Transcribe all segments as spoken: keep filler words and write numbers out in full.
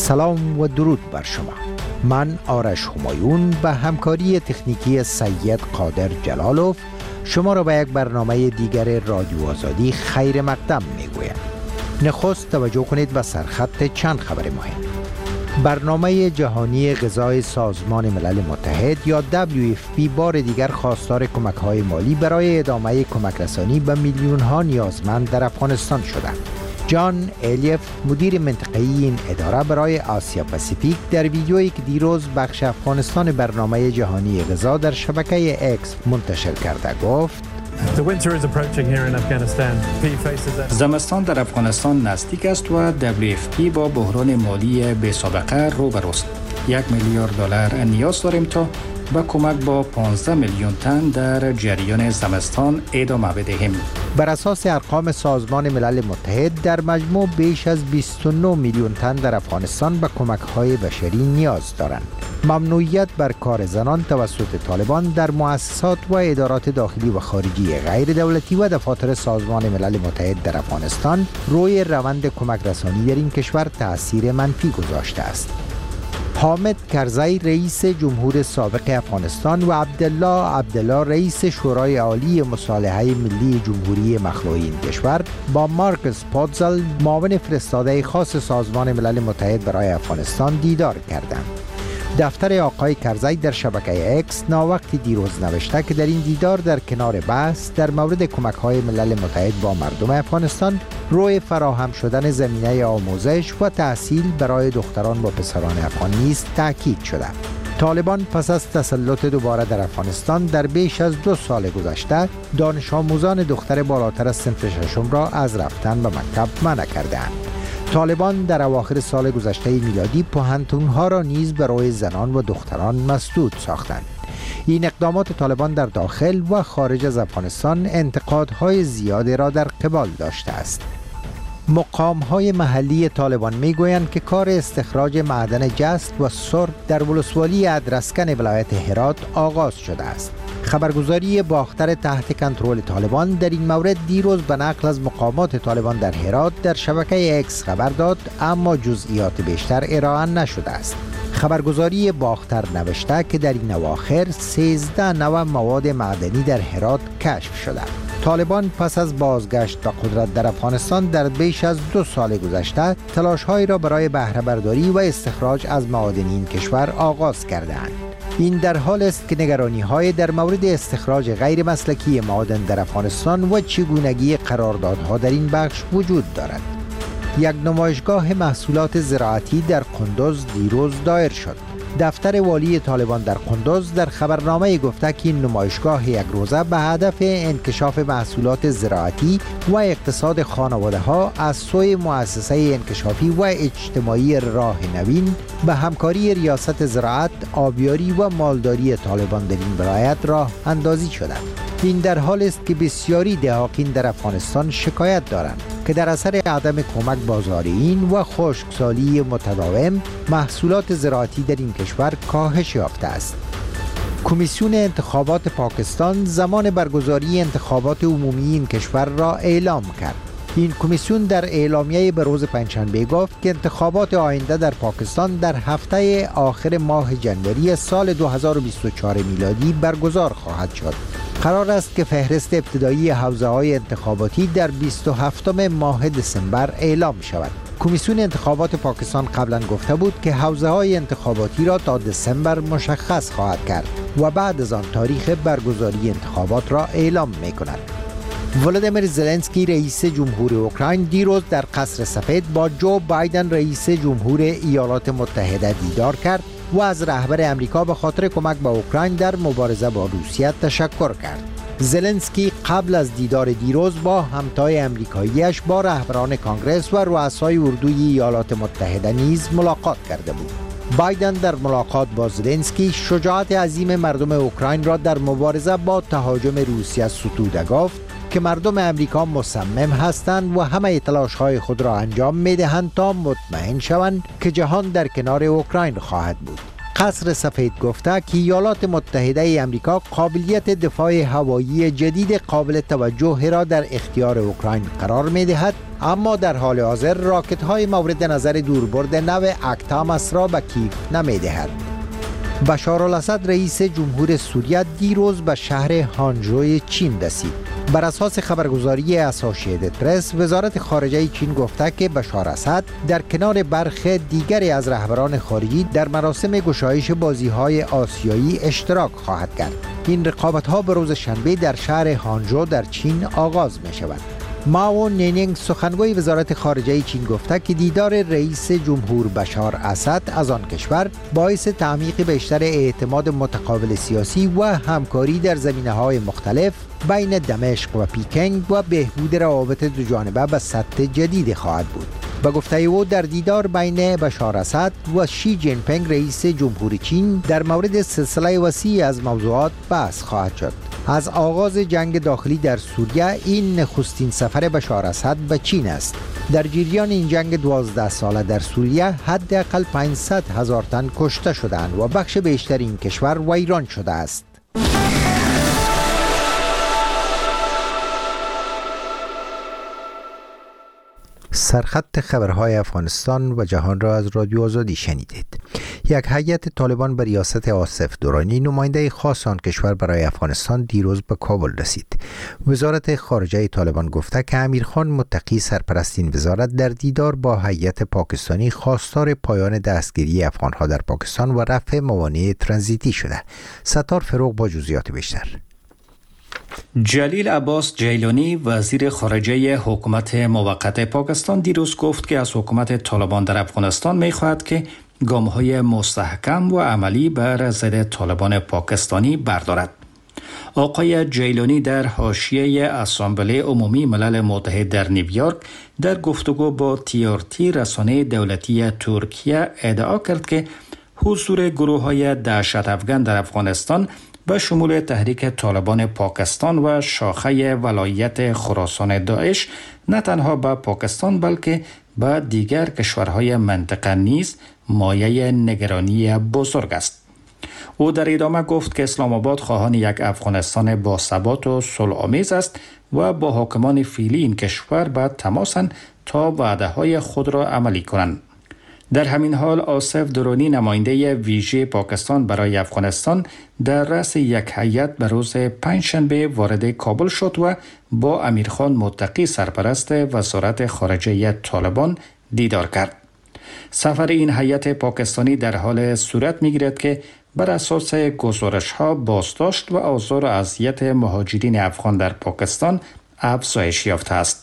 سلام و درود بر شما. من آرش همایون به همکاری تکنیکی سید قادر جلالوف شما را به یک برنامه دیگر رادیو آزادی خیر مقدم میگویم. نخست توجه کنید به سرخط چند خبر مهم. برنامه جهانی غذای سازمان ملل متحد یا دبلیو اف پی بار دیگر خواستار کمک‌های مالی برای ادامه کمک رسانی به میلیون‌ها نیازمند در افغانستان شدند. جان الیف مدیر منطقه‌ای این اداره برای آسیا پاسیفیک در ویدیویی که دیروز بخش افغانستان برنامه جهانی غذا در شبکه اکس منتشر کرده گفت: زمستان در افغانستان نزدیک است و دبلیو اف پی با بحران مالی بی سابقه روبروست. یک میلیارد دلار نیاز داریم تا با کمک با پانزده میلیون تن در جریان زمستان ادامه بدهیم. بر اساس ارقام سازمان ملل متحد در مجموع بیش از بیست و نه میلیون تن در افغانستان به کمک‌های بشری نیاز دارند. ممنوعیت بر کار زنان توسط طالبان در مؤسسات و ادارات داخلی و خارجی غیر دولتی و دفاتر سازمان ملل متحد در افغانستان روی روند کمک رسانی در این کشور تأثیر منفی گذاشته است. حامد کرزی رئیس جمهور سابق افغانستان و عبدالله عبدالله رئیس شورای عالی مصالحه ملی جمهوری مخلوع این کشور با مارکس پوتزل معاون فرستاده خاص سازمان ملل متحد برای افغانستان دیدار کردند. دفتر آقای کرزی در شبکه اکس ناوقتی دیروز نوشته که در این دیدار در کنار بحث در مورد کمک‌های ملل متحد با مردم افغانستان روی فراهم شدن زمینه آموزش و تحصیل برای دختران و پسران افغان نیز تاکید شده. طالبان پس از تسلط دوباره در افغانستان در بیش از دو سال گذشته دانش آموزان دختر بالاتر از صنف ششم را از رفتن به مکتب منع کردند. طالبان در اواخر سال گذشته میلادی پوهنتون‌ها را نیز برای زنان و دختران مسدود ساختند. این اقدامات طالبان در داخل و خارج از افغانستان انتقادهای زیادی را در قبال داشته است. مقام‌های محلی طالبان می‌گویند که کار استخراج معدن جست و سرب در ولسوالی ادرسکن ولایت هرات آغاز شده است. خبرگزاری باختر تحت کنترل طالبان در این مورد دیروز به نقل از مقامات طالبان در هرات در شبکه اکس خبر داد، اما جزئیات بیشتر ارائه نشده است. خبرگزاری باختر نوشته که در این اواخر سیزده نوع مواد معدنی در هرات کشف شده. طالبان پس از بازگشت به قدرت در افغانستان در بیش از دو سال گذشته تلاش‌هایی را برای بهره برداری و استخراج از معادن این کشور آغاز کرده‌اند. این در حال است که نگرانی‌های در مورد استخراج غیر مسلکی معادن در افغانستان و چگونگی قراردادها در این بخش وجود دارد. یک نمایشگاه محصولات زراعتی در قندوز دیروز دایر شد. دفتر والی طالبان در قندوز در خبرنامه گفته که این نمایشگاه یک روزه به هدف انکشاف محصولات زراعتی و اقتصاد خانواده‌ها از سوی مؤسسه انکشافی و اجتماعی راه نوین به همکاری ریاست زراعت، آبیاری و مالداری طالبان در این ولایت راه اندازی شده. این در حال است که بسیاری دهاقین در افغانستان شکایت دارند که در اثر عدم کمک بازاریین و خشکسالی متداوم محصولات زراعتی در این کشور کاهش یافته است. کمیسیون انتخابات پاکستان زمان برگزاری انتخابات عمومی این کشور را اعلام کرد. این کمیسیون در اعلامیه به روز پنجشنبه گفت که انتخابات آینده در پاکستان در هفته آخر ماه جنوری سال دو هزار و بیست و چهار میلادی برگزار خواهد شد. قرار است که فهرست ابتدایی حوزه‌های انتخاباتی در بیست و هفتم ماه دسامبر اعلام شود. کمیسیون انتخابات پاکستان قبلا گفته بود که حوزه‌های انتخاباتی را تا دسامبر مشخص خواهد کرد و بعد از آن تاریخ برگزاری انتخابات را اعلام می‌کند. ولادیمیر زلنسکی رئیس جمهور اوکراین دیروز در قصر سفید با جو بایدن رئیس جمهور ایالات متحده دیدار کرد و از رهبر امریکا به خاطر کمک به اوکراین در مبارزه با روسیه تشکر کرد. زلنسکی قبل از دیدار دیروز با همتای امریکاییش با رهبران کانگرس و رؤسای اردوی ایالات متحده نیز ملاقات کرده بود. بایدن در ملاقات با زلنسکی شجاعت عظیم مردم اوکراین را در مبارزه با تهاجم روسیه ستوده گفت که مردم امریکا مصمم هستند و همه تلاش‌های خود را انجام می‌دهند تا مطمئن شوند که جهان در کنار اوکراین خواهد بود. قصر سفید گفته که ایالات متحده ای امریکا قابلیت دفاع هوایی جدید قابل توجه را در اختیار اوکراین قرار می دهد، اما در حال حاضر راکت های مورد نظر دوربرد نو اکتامس را به کیف نمی دهد. بشار الاسد رئیس جمهور سوریه دیروز به شهر هانجوی چین رسید. بر اساس خبرگزاری اسوسییتد پرس، وزارت خارجه چین گفته که بشار اسد در کنار برخی دیگری از رهبران خارجی در مراسم گشایش بازی‌های آسیایی اشتراک خواهد کرد. این رقابت‌ها به روز شنبه در شهر هانجو در چین آغاز می‌شود. ماو نینینگ سخنگوی وزارت خارجه چین گفته که دیدار رئیس جمهور بشار اسد از آن کشور باعث تعمیق بیشتر اعتماد متقابل سیاسی و همکاری در زمینه‌های مختلف بین دمشق و پیکنگ و بهبود روابط دو جانبه به سطح جدید خواهد بود. به گفته او در دیدار بین بشار اسد و شی جین پینگ رئیس جمهور چین در مورد سلسله وسیع از موضوعات بحث خواهد شد. از آغاز جنگ داخلی در سوریه این نخستین سفر بشار اسد به چین است. در جریان این جنگ دوازده ساله در سوریه حداقل پانصد هزار تن کشته شدند و بخش بیشتر این کشور ویران شده است. سرخط خبرهای افغانستان و جهان را از رادیو آزادی شنیدید. یک هیئت طالبان به ریاست آصف درانی، نماینده خاص آن کشور برای افغانستان، دیروز به کابل رسید. وزارت خارجه طالبان گفته که امیرخان متقی، سرپرست این وزارت، در دیدار با هیئت پاکستانی خواستار پایان دستگیری افغانها در پاکستان و رفع موانع ترانزیتی شده. ستار فروغ با جزئیات بیشتر. جلیل عباس جیلانی، وزیر خارجه حکومت موقت پاکستان، دیروز گفت که از حکومت طالبان در افغانستان می‌خواهد که گام‌های مستحکم و عملی بر ضد طالبان پاکستانی بردارد. آقای جیلانی در حاشیه اسامبله عمومی ملل متحد در نیویورک در گفتگو با تی آر تی رسانه دولتی ترکیه ادعا کرد که حضور گروه‌های دهشت افغان در افغانستان به شمول تحریک طالبان پاکستان و شاخه ولایت خراسان داعش نه تنها به پاکستان بلکه به دیگر کشورهای منطقه نیز مایه نگرانی بزرگ است. او در ادامه گفت که اسلام آباد خواهان یک افغانستان با ثبات و صلح‌آمیز است و با حاکمان فعلی این کشور به تماسند تا وعده‌های خود را عملی کنند. در همین حال آصف درانی، نماینده ویژه پاکستان برای افغانستان، در رأس یک هیئت به روز پنجشنبه وارد کابل شد و با امیرخان متقی، سرپرست وزارت خارجه طالبان، دیدار کرد. سفر این هیئت پاکستانی در حال صورت می‌گیرد که بر اساس گزارش‌ها بازداشت و آزار و اذیت مهاجرین افغان در پاکستان افزایش یافته است.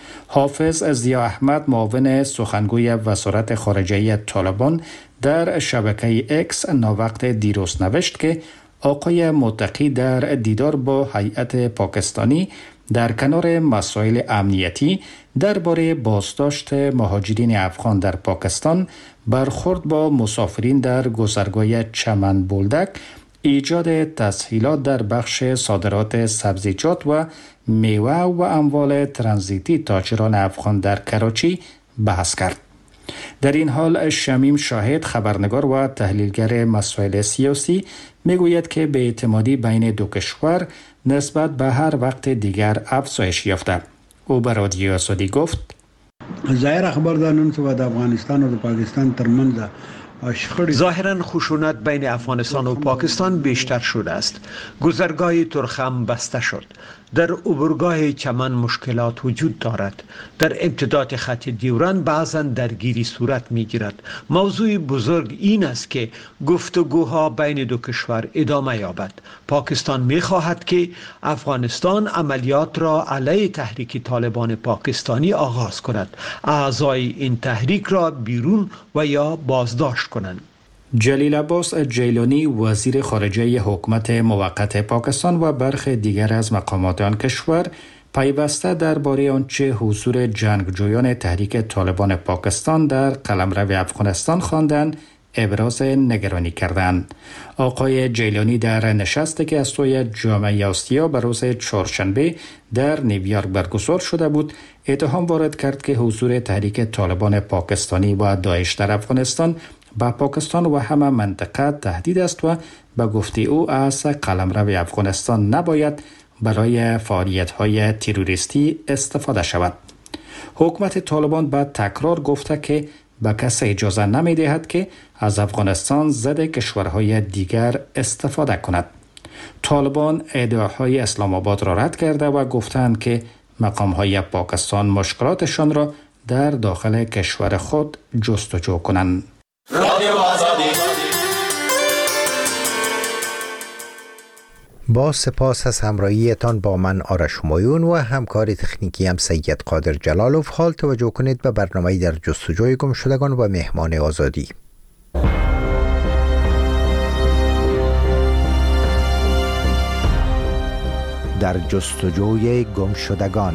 حافظ ضیا احمد، معاون سخنگوی وزارت خارجه طالبان، در شبکه اکس ناوقت دیروز نوشت که آقای متقی در دیدار با هیئت پاکستانی در کنار مسائل امنیتی درباره بازداشت مهاجرین افغان در پاکستان، برخورد با مسافرین در گذرگاه چمن بولدک، ایجاد تسهیلات در بخش صادرات سبزیجات و میوه و اموال ترانزیتی تاجران افغان در کراچی بحث کرد. در این حال شمیم شاهد، خبرنگار و تحلیلگر مسائل سیاسی، میگوید که بی‌اعتمادی بین دو کشور نسبت به هر وقت دیگر افزایش یافته. او به رادیو آزادی گفت: ظاهر خبر ده نن څه د افغانستان او د پاکستان ترمنځ ظاهراً خشونت بین افغانستان و پاکستان بیشتر شده است. گذرگاه ترخم بسته شد. در عبورگاه چمن مشکلات وجود دارد. در امتداد خط دیوران بعضاً درگیری صورت می گیرد. موضوع بزرگ این است که گفتگوها بین دو کشور ادامه یابد. پاکستان می خواهد که افغانستان عملیات را علیه تحریک طالبان پاکستانی آغاز کند. اعضای این تحریک را بیرون و یا بازداشت کنند. جلیل عباس جیلانی، وزیر خارجه حکومت موقت پاکستان، و برخی دیگر از مقامات آن کشور پیوسته درباره آنچه حضور جنگجویان تحریک طالبان پاکستان در قلمرو افغانستان خواندند ابراز نگرانی کردند. آقای جیلانی در نشستی که از سوی جامعه آسیا به روز چهارشنبه در نیویورک برگزار شده بود، اتهام وارد کرد که حضور تحریک طالبان پاکستانی و داعش در افغانستان به پاکستان و همه منطقه تهدید است و به گفته او از قلمرو افغانستان نباید برای فعالیت‌های تروریستی استفاده شود. حکومت طالبان به تکرار گفته که به کسی اجازه نمی دهد که از افغانستان ضد کشورهای دیگر استفاده کند. طالبان ادعاهای اسلام آباد را رد کرده و گفتند که مقام‌های پاکستان مشکلاتشان را در داخل کشور خود جستجو کنند. با سپاس از همراهیتان با من آرش همایون و همکار تکنیکی هم سید قادر جلالوف. حال توجه کنید به برنامه در جستجوی گمشدگان و مهمان آزادی. در جستجوی گمشدگان.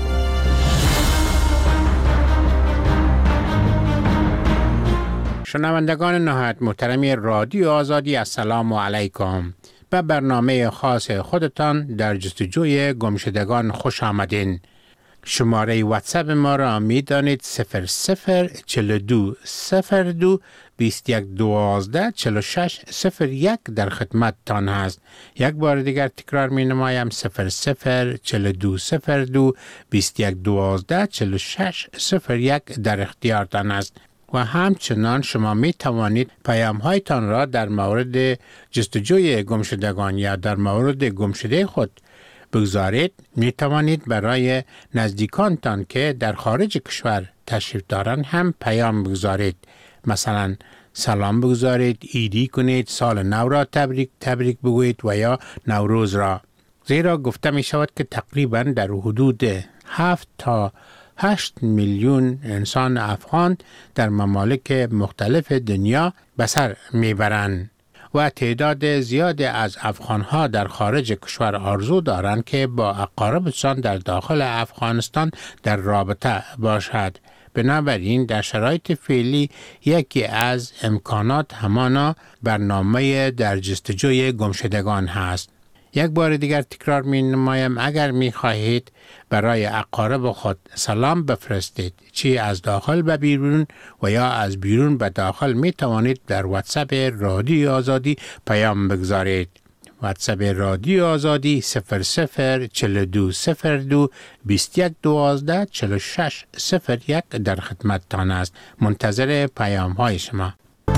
شنوندگان نهایت محترمی رادیو آزادی، السلام علیکم. به برنامه خاص خودتان در جستجوی گمشدگان خوش آمدین. شماره واتساپ ما را می دانید صفر صفر چهل و دو صفر دو بیست و یک دوازده چهل و شش صفر یک در خدمت تان هست. یک بار دیگر تکرار می نمایم صفر صفر چهل و دو صفر دو بیست و یک دوازده چهل و شش صفر یک در اختیار تان است. و همچنان شما می توانید پیام هایتان را در مورد جستجوی گمشدگان یا در مورد گمشده خود بگذارید. می توانید برای نزدیکانتان که در خارج کشور تشریف دارند هم پیام بگذارید. مثلا سلام بگذارید، ایدی کنید، سال نو را تبریک تبریک بگویید و یا نوروز را. زیرا گفته می شود که تقریبا در حدود هفت تا هشت میلیون انسان افغان در ممالک مختلف دنیا به سر میبرند و تعداد زیادی از افغانها در خارج کشور آرزو دارند که با اقاربشان در داخل افغانستان در رابطه باشد. بنابراین در شرایط فعلی یکی از امکانات همانا برنامه در جستجوی گمشدگان هست. یک بار دیگر تکرار می نمایم اگر می خواهید برای اقارب خود سلام بفرستید، چی از داخل به بیرون و یا از بیرون به داخل، می توانید در واتساپ رادیو آزادی پیام بگذارید. واتساپ رادیو آزادی صفر صفر چهل و دو صفر دو بیست و یک دوازده چهل و شش صفر یک در خدمت تان است. منتظر پیام های شما.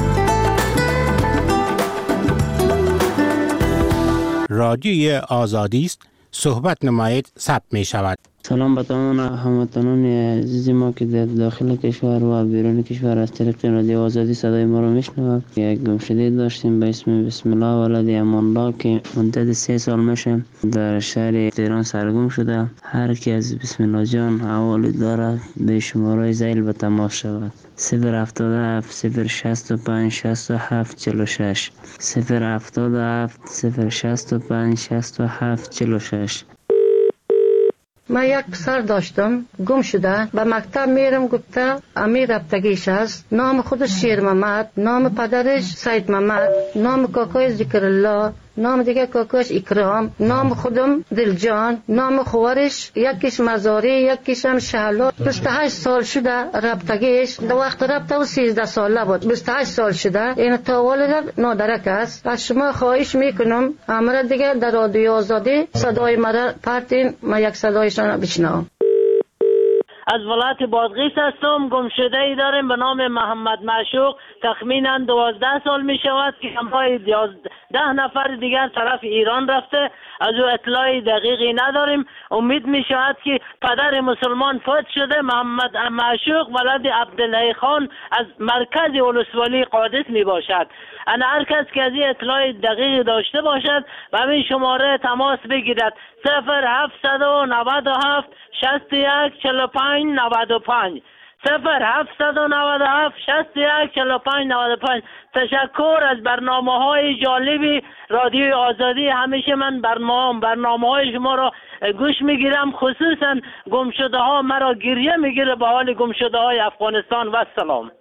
رادیوی آزادی است. صحبت نمایید ثبت می شود. سلام به تمام هموطنان عزیز ما که در داخل کشور و بیرون کشور از طریق رادیو آزادی صدای ما را میشنوند. یک گمشده داشتیم به اسم بسم الله ولد امان الله که مدت سه سال میشه در شهر تهران سرگم شده. هر کی از بسم الله جان حوالی داره به شماره زیل به تماس شود. صفر هفتاد و هفت صفر شصت و پنج شصت و هفت چهل و شش صفر هفتاد و هفت صفر شصت و پنج شصت و هفت چهل و شش. من یک پسر داشتم گم شده، به مکتب میرم گفته امیر رفتگیش است. نام خودش شیر محمد، نام پدرش سید محمد، نام کاکای ذکر الله، نام دیگه کاکاش اکرام، نام خودم دلجان، نام خوارش یکیش مزاری یکیش هم شهلا. بیست و هشت سال شده رفتگیش. در وقت رفته و سیزده ساله بود. بیست و هشت سال شده. این تاولد نادرک است. از شما خواهش میکنم امر دیگه در رادیو آزادی صدای مرا پرتین، من یک صدایشان بشنوم. از ولایت بادغیس هستم. گمشده ای داریم به نام محمد معشوق. تخمینا دوازده سال می شود که همراه ده نفر دیگر طرف ایران رفته. از او اطلاعی دقیقی نداریم. امید می شود که پدر مسلمان فوت شده. محمد معشوق ولد عبدالله خان از مرکز ولسوالی قادس می باشد. انا هر کس که از این اطلاع دقیق داشته باشد و همین شماره تماس بگیرد. صفر هفتصد و نود و هفت شصت و یک چهل و پنج نود و پنج صفر هفتصد و نود و هفت شصت و یک چهل و پنج نود و پنج. تشکر از برنامه های جالبی رادیو آزادی. همیشه من برنامه برنامه های شما را گوش میگیرم، خصوصا گمشده ها مرا گریه میگیره به حال گمشده های افغانستان. و سلام.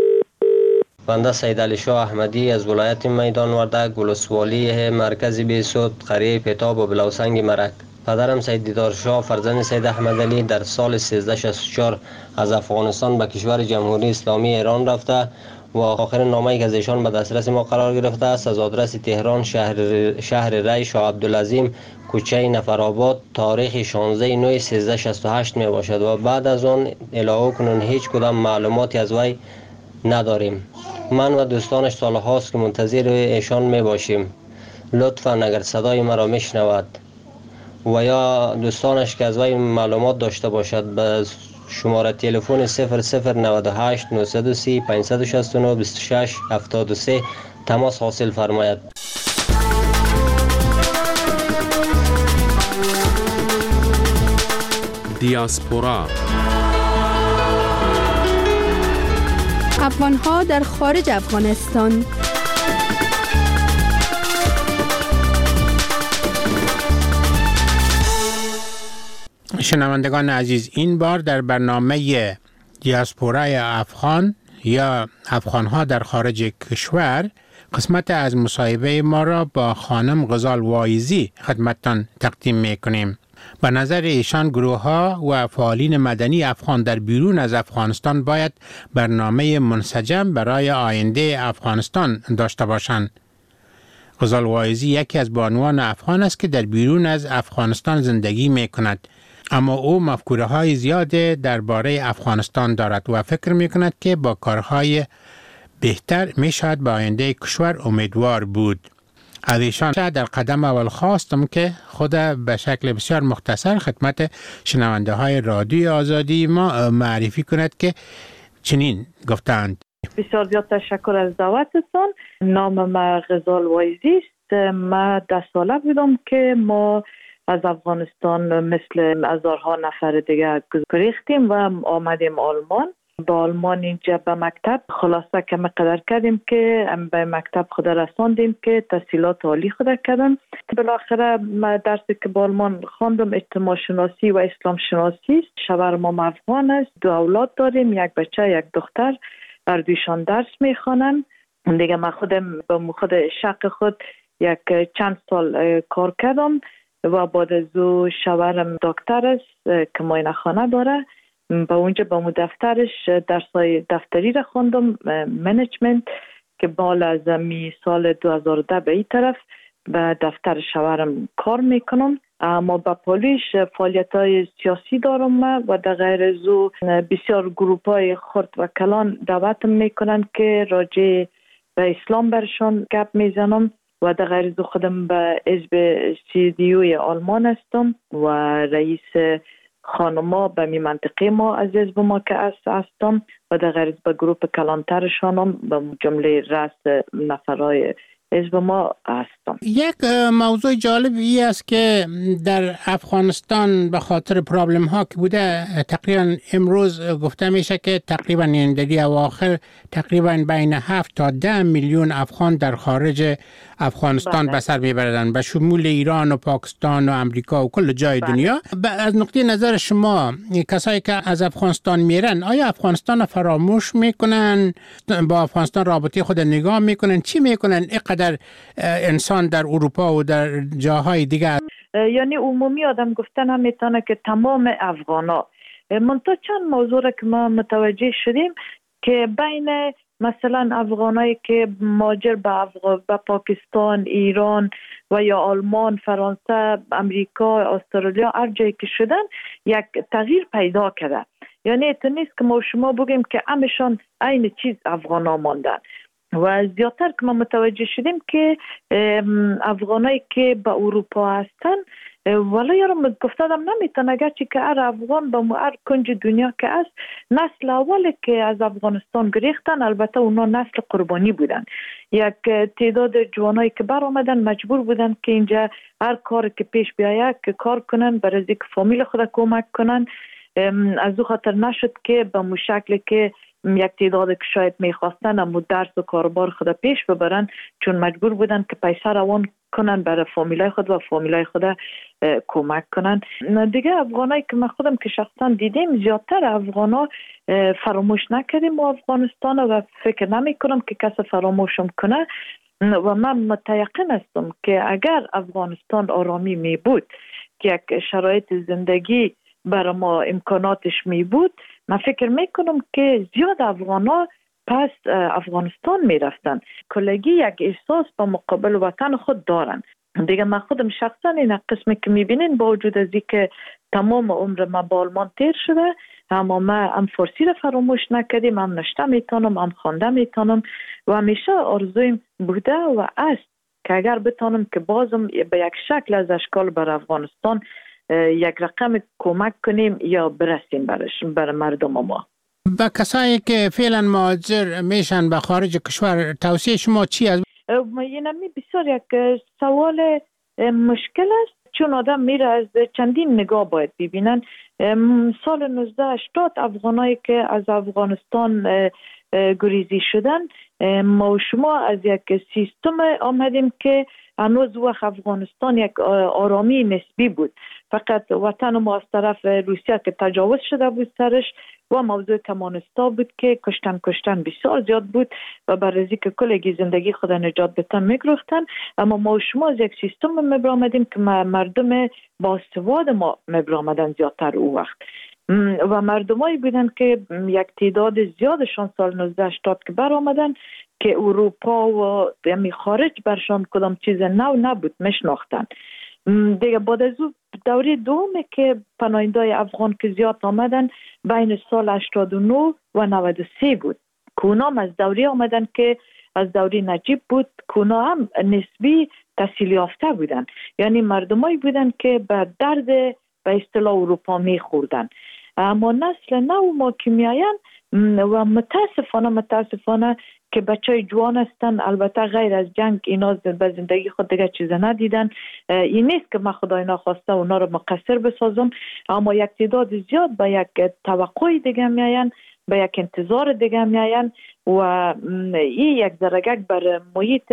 بنده سید علی شاه احمدی از ولایت میدان وردک ولسوالی مرکز بیسود قریه پتاب و بلوسنگ مرک. پدرم سید دیدار شاه فرزند سید احمد علی در سال سیزده شصت و چهار از افغانستان به کشور جمهوری اسلامی ایران رفته و آخرین نامه‌ای که از ایشان به دسترس ما قرار گرفته است از آدرس تهران، شهر شهر ری، شاه عبدالعظیم، کوچه نفرآباد، تاریخ شانزده نه سیزده شصت و هشت می باشد و بعد از آن الهه کنون هیچ کدام معلوماتی از وی نداریم. من و دوستانش سال هاست که منتظر ایشان می باشیم. لطفاً اگر صدای مرا میشنود و یا دوستانش که از وی معلومات داشته باشد به شماره تلفن صفر صفر نود و هشت نهصد و سی پانصد و شصت و نه بیست و شش هفتاد و سه تماس حاصل فرماید. دیاسپورا افغان‌ها در خارج افغانستان. شنوندگان عزیز، این بار در برنامه دیاسپورای افغان یا افغان‌ها در خارج کشور قسمت از مصاحبه ما را با خانم غزال وایزی خدمتتان تقدیم می‌کنیم. به نظر ایشان گروه‌ها و فعالین مدنی افغان در بیرون از افغانستان باید برنامه منسجم برای آینده افغانستان داشته باشند. غزال وایزی یکی از بانوان افغان است که در بیرون از افغانستان زندگی می‌کند، اما او مفکوره‌های زیاد درباره افغانستان دارد و فکر می‌کند که با کارهای بهتر می‌شود به آینده کشور امیدوار بود. از ایشان در قدم اول خواستم که خود به شکل بسیار مختصر خدمت شنونده های رادیو آزادی ما معرفی کند که چنین گفتند. بسیار زیاد تشکر از دعوتتان. نام ما غزال وایزی است. ما ده ساله بودم که ما از افغانستان مثل هزارها نفر دیگه گریختیم و آمدیم آلمان. با آلمان اینجا به مکتب خلاصه که مقدر کردیم که به مکتب خود رساندیم که تحصیلات عالی خود کردم. بالاخره ما درسی که با آلمان خواندم اجتماع شناسی و اسلام شناسی است. شوهر ما افغان است، دو اولاد داریم، یک بچه یک دختر، هر دویشان درس میخوانند. دیگه من خودم با خود شق خود یک چند سال کار کردم و بعد از او شوهرم دکتر است که معاینه خانه داره. با اونجا با مو دفترش درسای دفتری را خوندم، منیجمنت، که بال از می سال دو هزار و ده به این طرف به دفتر شوهرم کار میکنم. اما با پولیش فعالیت های سیاسی دارم و در غیر از او بسیار گروپ های خرد و کلان دعوتم میکنن که راجع به اسلام برشان گپ میزنم و در غیر از او خودم به حزب سی دی یو آلمان هستم و رئیس خانما به می منطقه ما از حزب ما که هستم و در غیر به گروپ کلانترشانم به جمله رأس نفرای حزب ما هستم. یک موضوع جالبی است که در افغانستان به خاطر پرابلم ها که بوده تقریبا امروز گفته میشه که تقریبا این در اواخر تقریبا بین هفت تا ده میلیون افغان در خارج افغانستان به سر میبردن، به شمول ایران و پاکستان و امریکا و کل جای بله. دنیا. از نقطه نظر شما کسایی که از افغانستان میرن آیا افغانستان فراموش میکنن، با افغانستان رابطه خود نگاه میکنن، چی میکنن اینقدر انسان در اروپا و در جاهای دیگر؟ یعنی عمومی آدم گفتن هم میتونه که تمام افغانا. منتها چند موضوع را که ما متوجه شدیم که بین مثلا افغانایی که مهاجر به افغان به پاکستان، ایران و یا آلمان، فرانسه، امریکا، استرالیا هر جایی که شدن یک تغییر پیدا کرده. یعنی تو نیست که ما شما بگیم که همشان عین چیز افغانا ماندن و زیادتر که ما متوجه شدیم که افغانایی که به اروپا هستن ولی یارم گفتم نمیتونه اگرچه که هر افغان به هر کنج دنیا که است نسل اولی که از افغانستان گریختن البته اونا نسل قربانی بودن. یک تعداد جوانایی که بر آمدن مجبور بودن که اینجا هر کار که پیش بیاید که کار کنن برای اینکه فامیل خود کمک کنن. از او خاطر نشد که به مو شکلی که یک تعداد که شاید میخواستن اما درس و کاربار خود پیش ببرن چون مجبور بودن که پیسه روان کنن برای فامیلای خود و فامیلای خود کمک کنن. دیگه افغانایی که من خودم که شخصا دیدیم زیادتر افغانا فراموش نکردیم و افغانستان و فکر نمی کنم که کس فراموشم کنه و من متیقن هستم که اگر افغانستان آرامی می بود که یک شرایط زندگی برای ما امکاناتش می بود من فکر می کنم که زیاد افغانا پس افغانستان می رفتن. کلگی یک احساس با مقابل وطن خود دارن. دیگه من خودم شخصا این قسمی که می بینین با وجود از که تمام عمر ما با آلمان تیر شده، اما ما هم فارسی را فراموش نکردیم، هم نشته میتونم، هم خوانده میتونم و همیشه آرزویم بوده و است که اگر بتونم که بازم به یک شکل از اشکال بر افغانستان یک رقم کمک کنیم یا برسیم برش بر مردم ما. با کسایی که فعلا مهاجر میشن به خارج کشور توصیه شما چی است؟ اینمی بسیار یک سوال مشکل است، چون آدم میره از چندین نگاه باید ببینن. سال نوزده هشتاد افغانایی که از افغانستان گریزی شدن، ما و شما از یک سیستم آمدیم که هنوز وقت افغانستان یک آرامی نسبی بود، فقط وطن ما از طرف روسیه که تجاوز شده بود سرش و موضوع کمانستا بود که کشتن کشتن بسیار زیاد بود و برای که کلگی زندگی خود نجات بتن میگرفتن. اما ما و شما از یک سیستم مبرامدیم که مردم با سواد ما مبرامدن زیادتر او وقت و مردمایی بودن که یک تعداد زیادشان سال نوزده هشتاد که بر آمدن که اروپا و یعنی خارج برشان کدام چیز نو نبود میشناختن. دیگه بعد از دوره دومه که پناهنده‌های افغان که زیاد آمدن بین سال هشتاد و نه و نود و سه بود که اونا هم از دوره آمدن که از دوره نجیب بود که اونا هم نسبی تحصیل یافته بودن، یعنی مردمایی بودن که به درد به اصطلاح اروپا میخوردن. اما نسل نو ما که میاین و متاسفانه متاسفانه که بچه جوان هستن، البته غیر از جنگ اینا به زندگی خود دیگه چیز ندیدن. این نیست که من خدای نخواسته اونا رو مقصر بسازم، اما یک تعداد زیاد به یک توقع دیگه میاین، به یک انتظار دیگه میاین و این یک درجه بر محیط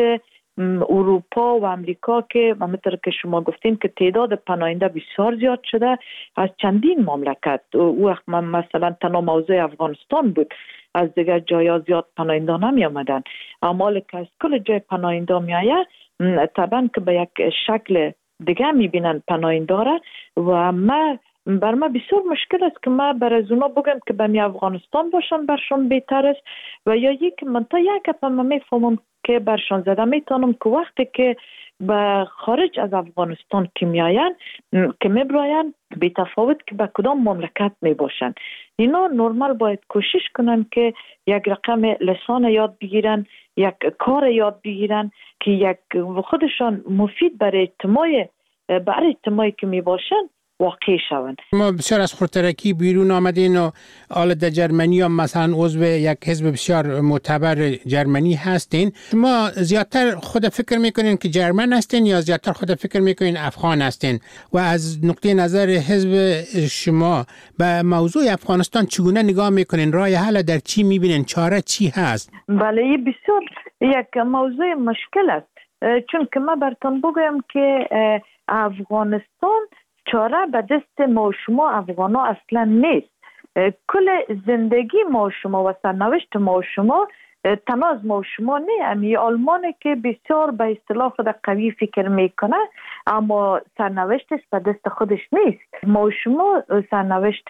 اروپا و امریکا که همونطور که شما گفتین که تعداد پناهنده بسیار زیاد شده از چندین مملکت. او وقت مثلا تنها موضوع افغانستان بود، از دیگر جایا زیاد پناهنده نمی آمدن، اما که از کل جای پناهنده می آید طبعا که به یک شکل دیگه می بینن پناهنده را و ما بر ما بسیار مشکل است که ما بر از اونا بگم که به می افغانستان باشن برشان بهتر است و یا یک من تا یک اپا ما می فهمم که برشان زده میتونم که وقتی که به خارج از افغانستان که میاین که میبراین بی تفاوت که به کدام مملکت میباشن، اینا نرمال باید کوشش کنن که یک رقم لسان یاد بگیرن، یک کار یاد بگیرن که یک خودشان مفید برای اجتماع برای اجتماعی که میباشن واقع شوند. ما بسیار از خودترکی بیرون آمدین و حالا در جرمنی هم مثلا عضو یک حزب بسیار معتبر جرمنی هستین. شما زیادتر خود فکر میکنین که جرمن هستین یا زیادتر خود فکر میکنین افغان هستین و از نقطه نظر حزب شما به موضوع افغانستان چگونه نگاه میکنین؟ راه حل در چی میبینین؟ چاره چی هست؟ بله بسیار یک موضوع مشکل است، چون که ما براتون بگویم که افغانستان چاره به دست ما و شما افغانا اصلا نیست. کل زندگی ما و شما و سرنوشت ما و شما تنها از ما و شما نه. امی آلمانه که بسیار به اصطلاح خود قوی فکر میکنه اما سرنوشتش به دست خودش نیست. ما و شما سرنوشت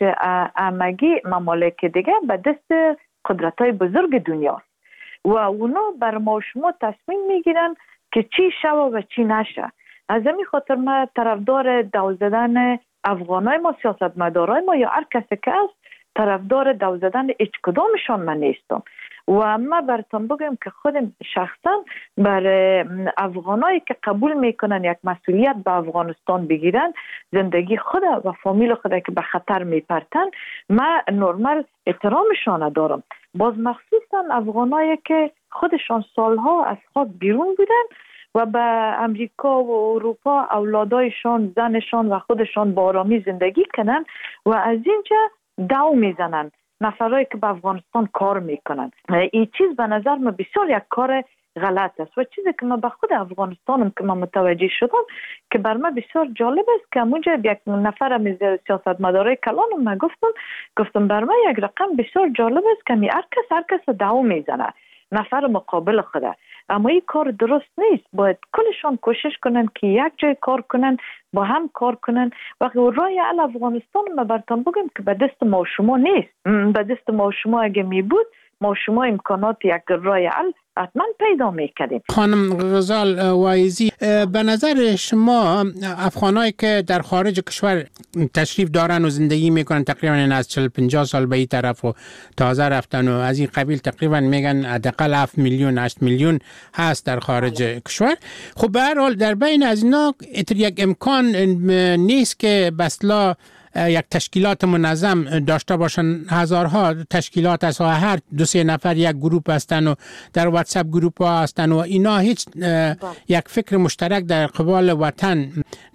همگی ممالک دیگه به دست قدرت‌های بزرگ دنیا و اونا بر ما و شما تصمیم میگیرن که چی شوه و چی نشه. از همین خاطر ما طرفدار دو زدن افغانای ما، سیاستمدارای ما یا هر کسی که است طرفدار دو زدن هیچ کدامشان من نیستم و ما براتون بگم که خودم شخصا بر افغانایی که قبول میکنن یک مسئولیت به افغانستان بگیرن، زندگی خود و فامیل خود که به خطر میپرتن، ما نرمال احترامشان دارم. باز مخصوصا افغانایی که خودشان سالها از خاک بیرون بودن و به امریکا و اروپا اولادایشان، زنشان و خودشان با آرامی زندگی کنن و از اینجا دو میزنن نفرایی که به افغانستان کار میکنن. این چیز به نظر من بسیار یک کار غلط است و چیزی که من به خود افغانستانم که من متوجه شدم که بر من بسیار جالب است که همونجا یک نفر از سیاستمدارای کلانم من گفتم گفتم بر من یک رقم بسیار جالب است که هر کس هر کس دو میزنه نفر مقابل خوده، اما این کار درست نیست. باید کلشان کوشش کنن که یک جای کار کنن، با هم کار کنن و راه حل افغانستان ما براتون بگم که به دست ما و شما نیست. به دست ما و شما اگه می بود ما شما امکانات یک راه حل حتما پیدا میکردیم. خانم غزال وایزی، به نظر شما افغانایی که در خارج کشور تشریف دارن و زندگی میکنن تقریبا از چهل پنجاه سال به این طرف و تازه رفتن و از این قبیل تقریبا میگن حداقل هفت میلیون هشت میلیون هست در خارج کشور، خب به هر حال در بین از اینا یک امکان نیست که بسلا یک تشکیلات منظم داشته باشن. هزارها تشکیلات است و هر دو سه نفر یک گروپ هستن و در واتساپ گروپ ها هستن و اینا هیچ یک فکر مشترک در قبال وطن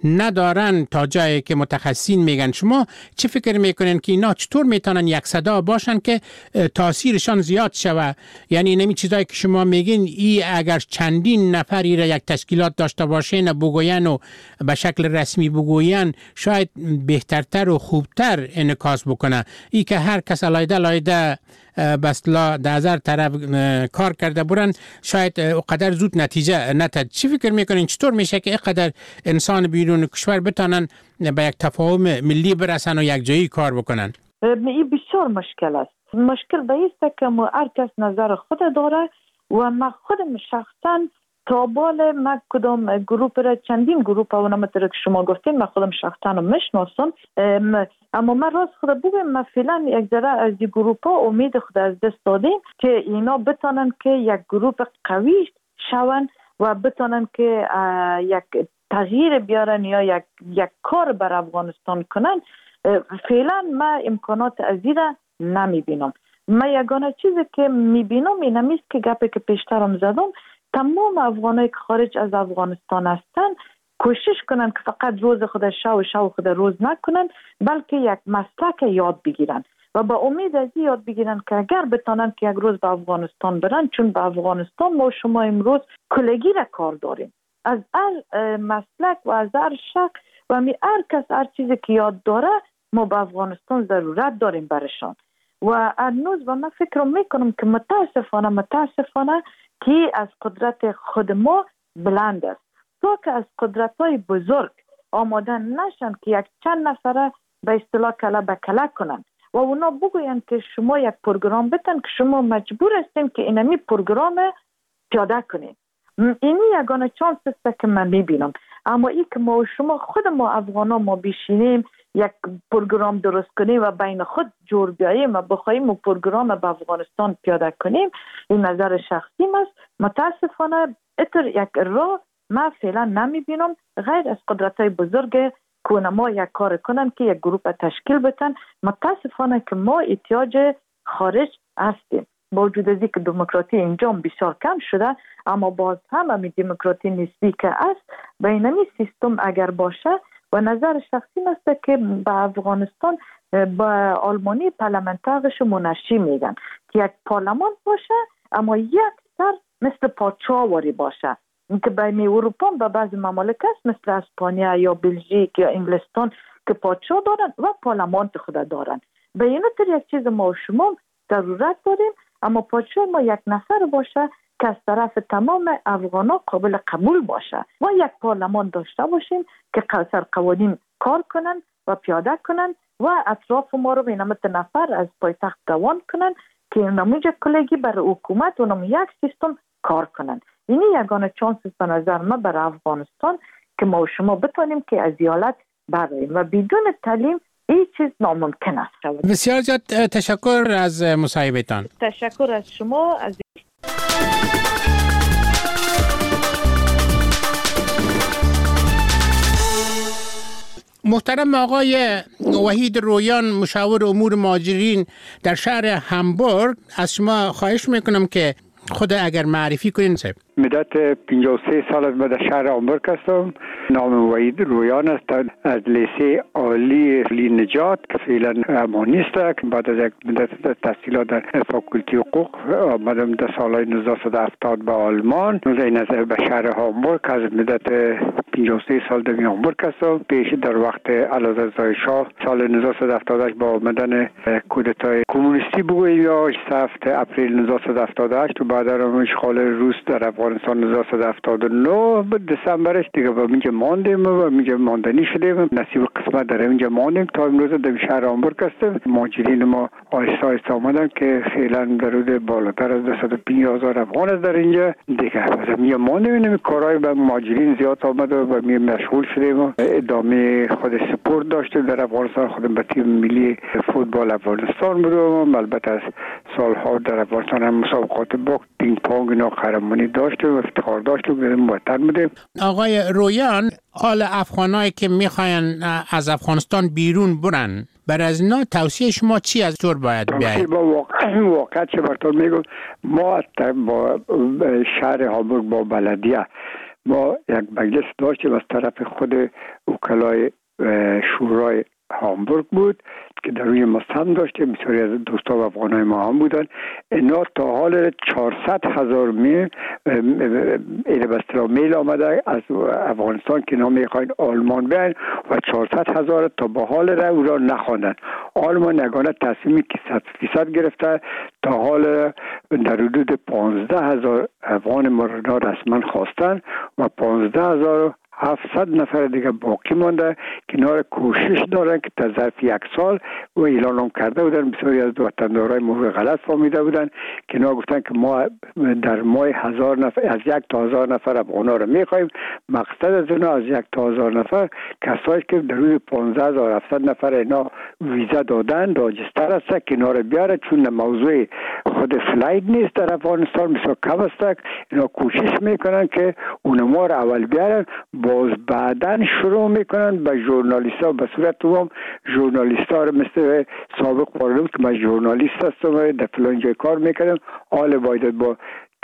ندارن تا جایی که متخصصین میگن. شما چه فکر میکنین که اینا چطور میتونن یک صدا باشن که تاثیرشان زیاد شوه؟ یعنی نمی چیزایی که شما میگین ای اگر چندین نفری را یک تشکیلات داشته باشین بگوین و به شکل رسمی بگوین شاید بهترتر و خوبتر انعکاس بکنه. ای که هر کس علایده علایده بسلا در هزار طرف کار کرده برن شاید اقدر زود نتیجه نتد. چی فکر میکنین چطور میشه که اقدر انسان بیرون کشور بتانن به یک تفاهم ملی برسن و یک جایی کار بکنن؟ این بسیار مشکل است. مشکل به ایست که ما هر کس نظر خود داره و ما خودم شخصا تا بال ما کدام گروپ را چندین گروپ و نمطور که شما گفتین ما خودم شخصا رو میشناسم، اما من راست خود بگم ما فعلا یک ذره از این گروپ ها امید خود از دست دادیم که اینا بتانن که یک گروپ قوی شون و بتانن که یک تغییر بیارن یا یک یک کار بر افغانستان کنن. فعلا ما امکانات از این را نمیبینم. ما یگانه چیزی که میبینم این همیست که گپی که پیشترم زدم، تمام افغانایی که خارج از افغانستان هستن کوشش کنن که فقط روز خود شو شو خود روز نکنن، بلکه یک مسلک یاد بگیرن و با امید از این یاد بگیرن که اگر بتانن که یک روز به افغانستان برن، چون به افغانستان ما شما امروز کلگی را کار داریم از هر مسلک و از هر شک و می هر کس هر چیزی که یاد داره ما به افغانستان ضرورت داریم برشان. و هنوز و من فکر میکنم که متاسفانه متاسفانه که از قدرت خود ما بلند است تا که از قدرت های بزرگ آماده نشن که یک چند نفره به اصطلاح کله به کله کنن و اونا بگوین که شما یک پروگرام بتن که شما مجبور هستین که اینمی پروگرام پیاده کنین. اینی یگانه چانس است که من میبینم. اما ای که ما و شما خود ما افغانا ما بشینیم یک پروگرام درست کنیم و بین خود جور بیاییم و بخوایم و پروگرام به افغانستان پیاده کنیم، این نظر شخصیم است. متاسفانه اتر یک راه ما فعلا نمی بینم غیر از قدرت های بزرگ که ما یک کار کنن که یک گروه تشکیل بتن. متاسفانه که ما احتیاج خارج هستیم با وجود از اینکه دموکراسی اینجا بسیار کم شده، اما باز هم همین دموکراسی نسبی که است به اینمی سیستم اگر باشه و نظر شخصی است که به افغانستان با آلمانی پارلمانترش منشی میگن که یک پارلمان باشه اما یک سر مثل پادشاهواری باشه که بین اروپا به بعض ممالک است مثل اسپانیا یا بلژیک یا انگلستان که پادشاه دارن و پارلمان خود دارن. به این طور یک چیز ما و شما ضرورت داریم، اما پادشاه ما یک نفر باشه که از طرف تمام افغانا قابل قبول باشه و یک پارلمان داشته باشیم که سر قوانین کار کنن و پیاده کنن و اطراف ما رو به نمت نفر از پایتخت دوان کنن که نموجه کلگی برای حکومت و نمو یک سیستم کار کنن. اینی یگانه چانس به نظر ما برای افغانستان که ما و شما بتونیم که از ایالت براییم و بدون تعلیم این چیز ناممکن است. بسیار زیاد تشکر از مصاحبتان. تشکر از شما. از محترم آقای وحید رویان، مشاور امور مهاجرین در شهر همبورگ، از شما خواهش میکنم که خود اگر معرفی کنین. صاحب مدت پنجاه و سه سال از من در شهر همبورگ هستم. نام وحید رویان است. از لیسه عالی لی نجات که فعلا امانیست است. بعد از یک مدت تحصیلات در فاکولتی حقوق آمدم در سالهای نوزده صد و هفتاد به آلمان. این از به شهر همبورگ از مدت پنجاه و سه سال در هامبورگ هستم. پیش در وقت اعلیحضرت شاه سال نوزده صد و هفتاد و هشت با آمدن کودتای کمونیستی بگوییم یا هفت اپریل نوزده صد و هفتاد و هشت و بعد از اشغال روس در افغانستان نوزده صد و هفتاد و نه دسامبرش دیگه با اینجا ماندیم و اینجا ماندنی شدیم. نصیب قسمت در اینجا ماندیم تا امروز در شهر هامبورگ هستیم. مهاجرین ما آهسته آهسته آمدن که فعلا در حدود بالاتر از دویست و پنجاه هزار افغان است در اینجا دیگه. از اینجا ماندیم. این کارهای به مهاجرین زیاد آمد و به می مشغول شدیم و ادامه خود سپورت داشتیم در افغانستان. خودم به تیم ملی فوتبال افغانستان بودم. البته از سالها در افغانستان هم مسابقات باخت پینگ پونگ اینا قهرمانی داشتیم و افتخار داشتیم به وطن بودیم. آقای رویان، حال افغانایی که میخواین از افغانستان بیرون برن، بر از اینا توصیه شما چی از طور باید بیاید؟ با واقع واقع چه براتون میگم، ما با شهر هامبورگ با بلدیه ما یک مجلس داشتیم از طرف خود وکلای شورای هامبورگ بود که در روی مستم داشتیم. بسیاری از دوستا و افغانای ما هم بودن. اینا تا حال چهارصد هزار میل ایره بسترا میل آمده از افغانستان که اینا میخواین آلمان بیاین و چهارصد هزار تا با حال را او را نخواندن. آلمان یگانه تصمیمی که صد فیصد گرفته تا حال در حدود پانزده هزار افغان ما را رسما خواستن و پانزده هزار هفتصد نفر دیگه باقی مانده که اینا کوشش دارن که تا ظرف یک سال و اعلان هم کرده بودن. بسیاری از وطندارای ما غلط فهمیده بودن که اینا گفتن که ما در ماه هزار نفر از یک تا هزار نفر افغانا رو میخوایم. مقصد از اینا از یک تا هزار نفر کسایی که در روی پانزده هزار و هفتصد نفر اینا ویزا دادن راجستر است که اینا رو بیاره، چون موضوع خود فلایت نیست در افغانستان بسیار کم است. اینا کوشش میکنن که اونما رو اول بیارن، باز بعدن شروع میکنن به ژورنالیست ها به صورت عموم ژورنالیست ها رو مثل سابق پارلمان که من ژورنالیست هستم در فلان جای کار میکنم، حال باید با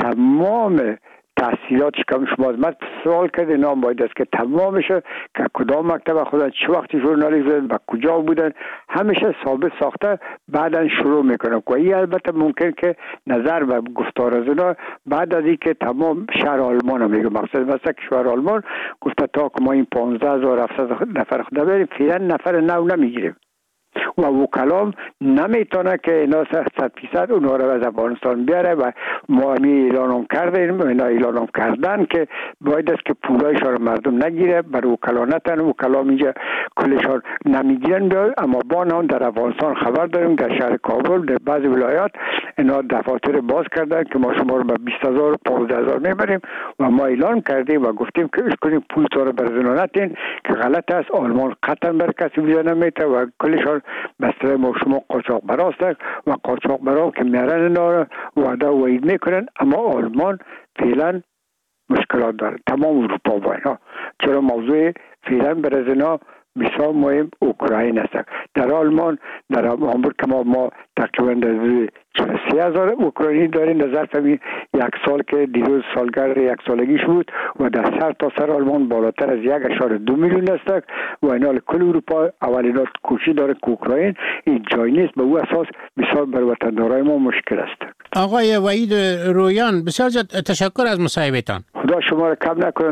تمام تحصیلاتش کم شما از من سوال کرده نام باید است که تمامش که کدام مکتب خودن چه وقتی ژورنالیست بودن و کجا بودن همیشه ثابت ساخته بعدن شروع میکنن. و این البته ممکن که نظر و گفتار از اینا بعد از اینکه تمام شهر آلمان رو میگه مقصد مثلا که شهر آلمان گفته تا که ما این پانزده هزار و هفتصد نفر خدا بریم فعلا نفر نو نمیگیریم و وکلام نمیتونه که اینا صد فیصد اونها رو از افغانستان بیاره و ما همی اعلانم کردیم اینا اعلانم کردن که باید است که پولایشان رو مردم نگیره بر وکلا نتن. وکلام اینجا کلشان نمیگیرن بیاد، اما با نام در افغانستان خبر داریم در شهر کابل در بعض ولایات اینا دفاتر باز کردن که ما شما رو به بیست هزار و پانزده هزار میبریم و ما اعلان کردیم و گفتیم که اش کنیم پول تو رو بر نتین که غلط است. آلمان قطعا بر کسی ویزا نمیده و کلشان بسته ما شما قاچاق براست و قاچاق برا که میارن اینا وعده و وعید میکنن، اما آلمان فعلا مشکلات داره تمام اروپا با اینا. چرا موضوع فعلا برای اینا بسیار مهم اوکراین است. در آلمان در هامبورگ که ما ما تقریبا در چهل و سه هزار اوکراینی داریم در ظرف یک سال که دیروز سالگرد یک سالگیش بود و در سر تا سر آلمان بالاتر از یک اشاره دو میلیون است و اینا کل اروپا اولینا کوشش داره که اوکراین این جای نیست. به او اساس بسیار بر وطندارای ما مشکل است. آقای وحید رویان بسیار تشکر از مصاحبهتان. خدا شما را کم نکنه.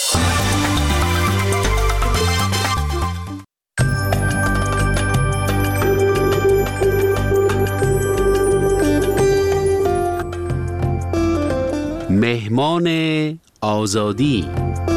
مهمان آزادی.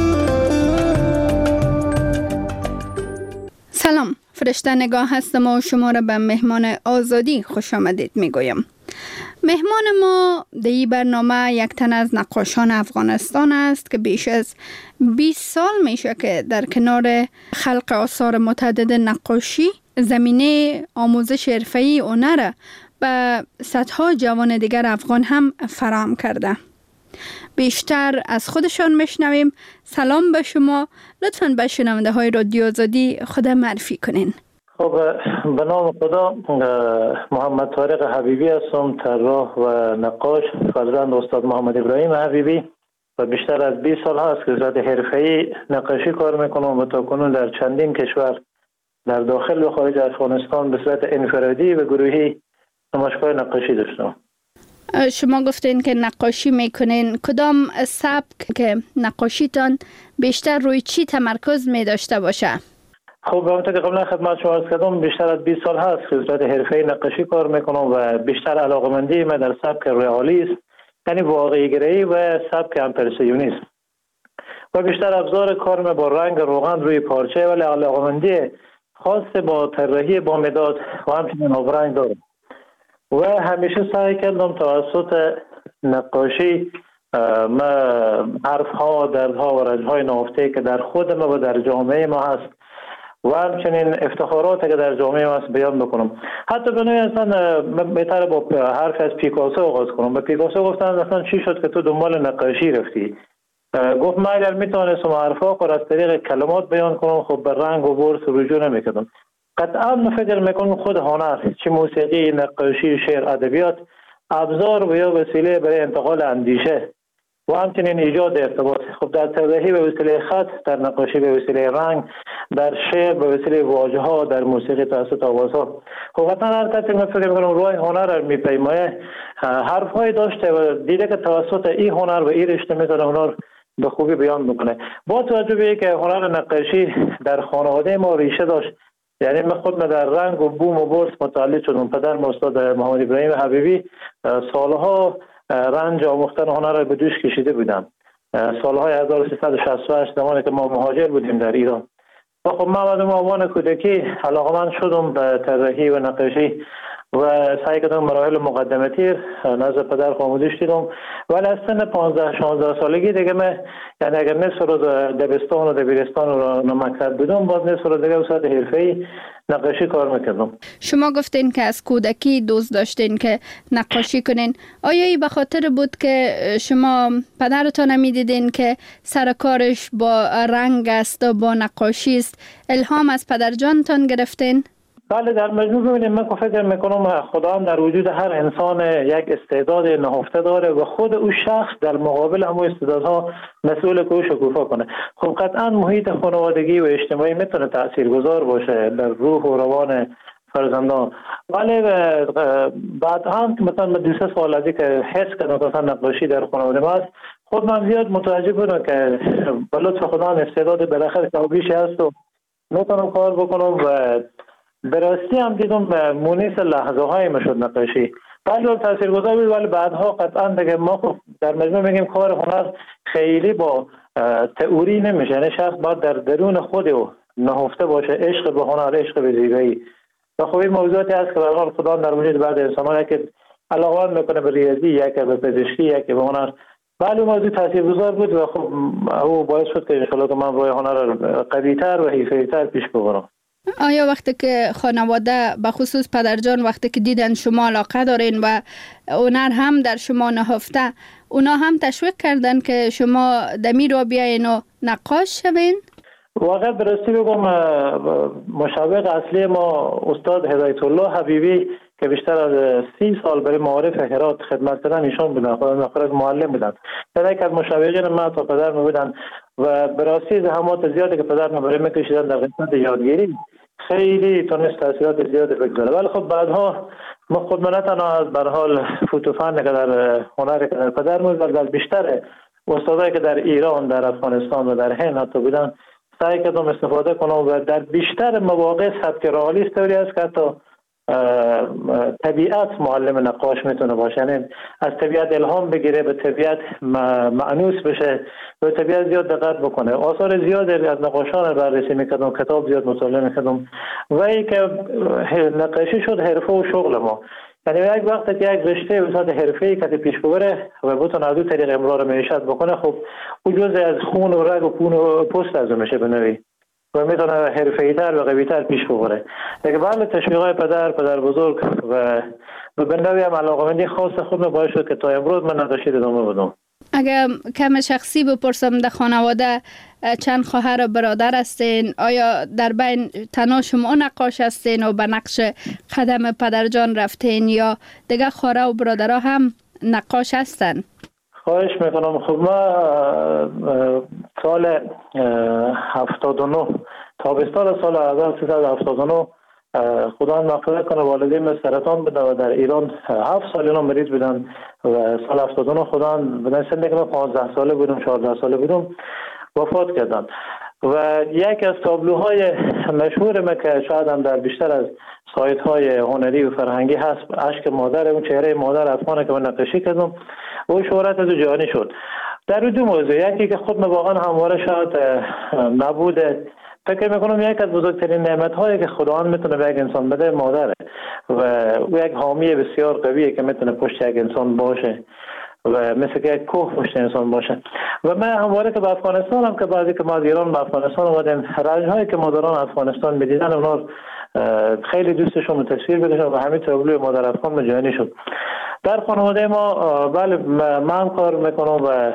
سلام، فرشته نگاه هستم و شما را به مهمان آزادی خوش آمدید میگویم. مهمان ما در این برنامه یک تن از نقاشان افغانستان است که بیش از بیست سال میشه که در کنار خلق آثار متعدد نقاشی زمینه آموزش حرفه‌ای هنر به صدها جوان دیگر افغان هم فراهم کرده. بیشتر از خودشان میشنویم. سلام به شما. لطفاً به شنونده های رادیو آزادی خود معرفی کنین. خب به نام خدا، محمد طارق حبیبی هستم، طراح و نقاش، فرزند استاد محمد ابراهیم حبیبی و بیشتر از بیست سال هست که صورت حرفه‌ای نقاشی کار میکنم و تاکنون در چندین کشور در داخل و خارج افغانستان به صورت انفرادی و گروهی نمایشگاه نقاشی داشتم. شما گفتین که نقاشی میکنین، کدام سبک که نقاشیتان بیشتر روی چی تمرکز می داشته باشه؟ خب همونطور که قبلا خدمت شما عرض کردم بیشتر از بیست سال هست که صورت حرفه‌ای نقاشی کار میکنم و بیشتر علاقه‌مندی من در سبک رئالیسم، یعنی واقعی گرایی و سبک امپرسیونیسم و بیشتر ابزار کار من با رنگ روغن روی پارچه ولی علاقه‌مندی خاص با طراحی با مداد و همچنین آبرنگ دارم و همیشه سعی کردم توسط نقاشی ما حرف ها، دردها و رنج‌های نهفته که در خود ما و در جامعه ما هست و همچنین افتخارات که در جامعه ما هست بیان بکنم. حتی به نوعی اصلا بهتره با حرف از پیکاسو آغاز کنم. به پیکاسو گفتن اصلا چی شد که تو دنبال نقاشی رفتی؟ گفت من اگر میتونستم حرفا رو از طریق کلمات بیان کنم خب به رنگ و برس رجوع نمیکردم. قطعا فکر میکنم خود هنر، چه موسیقی، نقاشی، شعر، ادبیات، ابزار و یا وسیله برای انتقال اندیشه و همچنین ایجاد ارتباط. خب در طراحی به وسیله خط، در نقاشی به وسیله رنگ، در شعر به وسیله واژه ها، در موسیقی توسط آواز ها. خب قطعا هر کسی من فکر میکنم روی هنر میپیمایه حرف های داشته و دیده که توسط این هنر و این رشته میتونه هنر به خوبی بیان بکنه. با توجه به اینکه هنر نقاشی در خانواده ما ریشه داشت، یعنی من خود من در رنگ و بوم و برس متعلق شدم. پدر استاد محمد ابراهیم حبیبی سالها رنج آموختن هنر را به دوش کشیده بودم، سالهای هزار و سیصد و شصت و هشت زمانی که ما مهاجر بودیم در ایران. و خب من آمدم عنوان کودکی علاقمند شدم به طراحی و نقاشی و سعی کردم مراحل مقدماتی نزد پدر آموزش دیدم، ولی از سن پانزده شانزده سالگی دیگه من یعنی اگر نصف روز دبستان و دبیرستان و مکتب بودم باز نصف روز دیگه وسط حرفه‌ای نقاشی کار میکردم. شما گفتین که از کودکی دوست داشتین که نقاشی کنین. آیا این به خاطر بود که شما پدرتان میدیدین که سر کارش با رنگ است و با نقاشی است، الهام از پدر جانتان گرفتین؟ بله، در مجموع ببینید من فکر میکنم خدا هم در وجود هر انسان یک استعداد نهفته داره و خود او شخص در مقابل همو استعدادها مسئول که او شکوفا کنه. خب قطعا محیط خانوادگی و اجتماعی میتونه تاثیرگذار باشه در روح و روان فرزندان، ولی بعد هم مثلا دو سه سال از که حس کردم مثلا نقاشی در خانواده ما است، خود من زیاد متوجه بودم که به لطف خدا استعداد بالاخره کاویش هست و میتونم کار بکنم و براستی هم دیدم به مونس لحظه های ما شد نقاشی. ولی تاثیرگذار بود، ولی بعدها قطعا دیگه ما در مجموع میگیم کار هنر خیلی با تئوری نمیشه، یعنی شخص باید در درون خود او نهفته باشه، عشق به هنر، عشق به زیبایی. و خب این موضوعاتی هست که برای خدا در وجود بعض انسان‌ها که علاقه میکنه به ریاضی، یک به پزشکی، یک به هنر. ولی موضوع تاثیرگذار بود و خب او باعث شد که ان شاءالله که من روی هنر قوی‌تر و حرفه‌ای‌تر پیش ببرم. آیا وقتی که خانواده به خصوص پدرجان وقتی که دیدن شما علاقه دارین و هنر هم در شما نهفته، اونا هم تشویق کردن که شما دمی رو بیاین و نقاش شوین؟ واقعا براستی بگم مشوق اصلی ما استاد هدایت الله حبیبی که بیشتر از سی سال برای معارف هرات خدمت کردن ایشان بودن، خودم معلم بودن. در یک از مشوقین ما تا پدر می بودن و براستی زحمات زیادی که پدر ما برای میکشیدن در قسمت یادگیری خیلی تونست تاثیرات زیادی بگذاره. ولی خب بعدها ما خود من نه تنها از به حال فوتوفن که در هنر که در پدر ما بلکه در بیشتر استادایی که در ایران، در افغانستان و در هند حتی بودن سعی کردم استفاده کنم و در بیشتر مواقع سبک رئالیست طوری است که حتی طبیعت معلم نقاش میتونه باشه، یعنی از طبیعت الهام بگیره، به طبیعت معنوس بشه، به طبیعت زیاد دقت بکنه. آثار زیاد از نقاشان بررسی میکردم، کتاب زیاد مطالعه میکردم و این که نقاشی شد حرفه و شغل ما. یعنی یک وقتی که یک رشته به صورت حرفه‌ای که پیش ببره و بتونه از دو طریق امرار معیشت بکنه، خب اون جزء از خون و رگ و خون و پوست از میشه به نوعی و میتونه حرفه‌ای‌تر و قوی‌تر پیش ببره. دیگه بله تشویق‌های پدر، پدر بزرگ و به نوعی هم علاقه‌مندی خاص خود من باعث شد که تا امروز من نقاشی ادامه بدم. اگر کم شخصی بپرسم در خانواده چند خواهر و برادر هستین؟ آیا در بین تنها شما نقاش هستین و به نقش قدم پدرجان رفتین یا دیگه خواهر و برادرها هم نقاش هستن؟ خواهش میکنم. خب ما سال هفتاد و نه تابستان سال هزار و سیصد و هفتاد و نه خدا مغفرت کنه والدین سرطان بودن و در ایران هفت سال اینا مریض بودن و سال هفتاد و نه خدا بدن سنی که من پانزده ساله بودم چهارده ساله بودم وفات کردن. و یک از تابلوهای مشهور ما که شاید هم در بیشتر از سایت های هنری و فرهنگی هست، اشک مادر، اون چهره مادر افغانه که من نقاشی کردم و شهرت از جهانی شد. در دو موضوع، یکی که خود من واقعا همواره شاید نبوده، فکر میکنم یک از بزرگترین نعمت هایی که خداوند میتونه به یک انسان بده مادره و او یک حامی بسیار قویه که میتونه پشت یک انسان باشه و مثل که یک کوه پشت انسان باشه. و من همواره که به افغانستان هم که بعضی که ما از ایران به افغانستان اومدیم، رنج هایی که مادران افغانستان میدیدن اونا خیلی دوستشون تصویر بکشن و همین تابلوی مادر افغان مجانی شد. در خانواده ما بله من کار میکنم و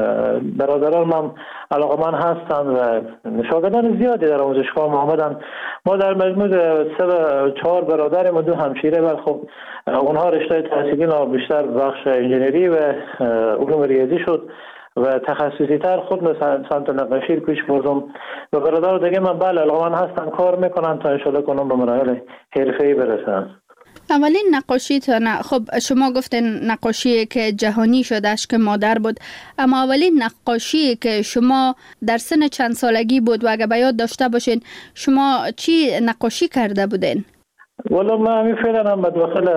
برادران من علاقمند هستند و شاگردان زیادی در آموزشگاه ما آمدن. ما در مجموع سه چهار برادریم و دو همشیره و خب اونها رشته تحصیلی ما بیشتر بخش انجینری و علوم ریاضی شد و تخصصی تر خود مثلا سمت نقاشی پیش بردم و برادر دیگه من بله علاقمند هستن کار میکنن تا انشالله کنم به مراحل حرفه‌ای برسن. اولین نقاشیتان، خب شما گفتین نقاشی که جهانی شدش که مادر بود، اما اولین نقاشی که شما در سن چند سالگی بود و اگه به یاد داشته باشین شما چی نقاشی کرده بودین؟ والا من همین فعلا هم داخل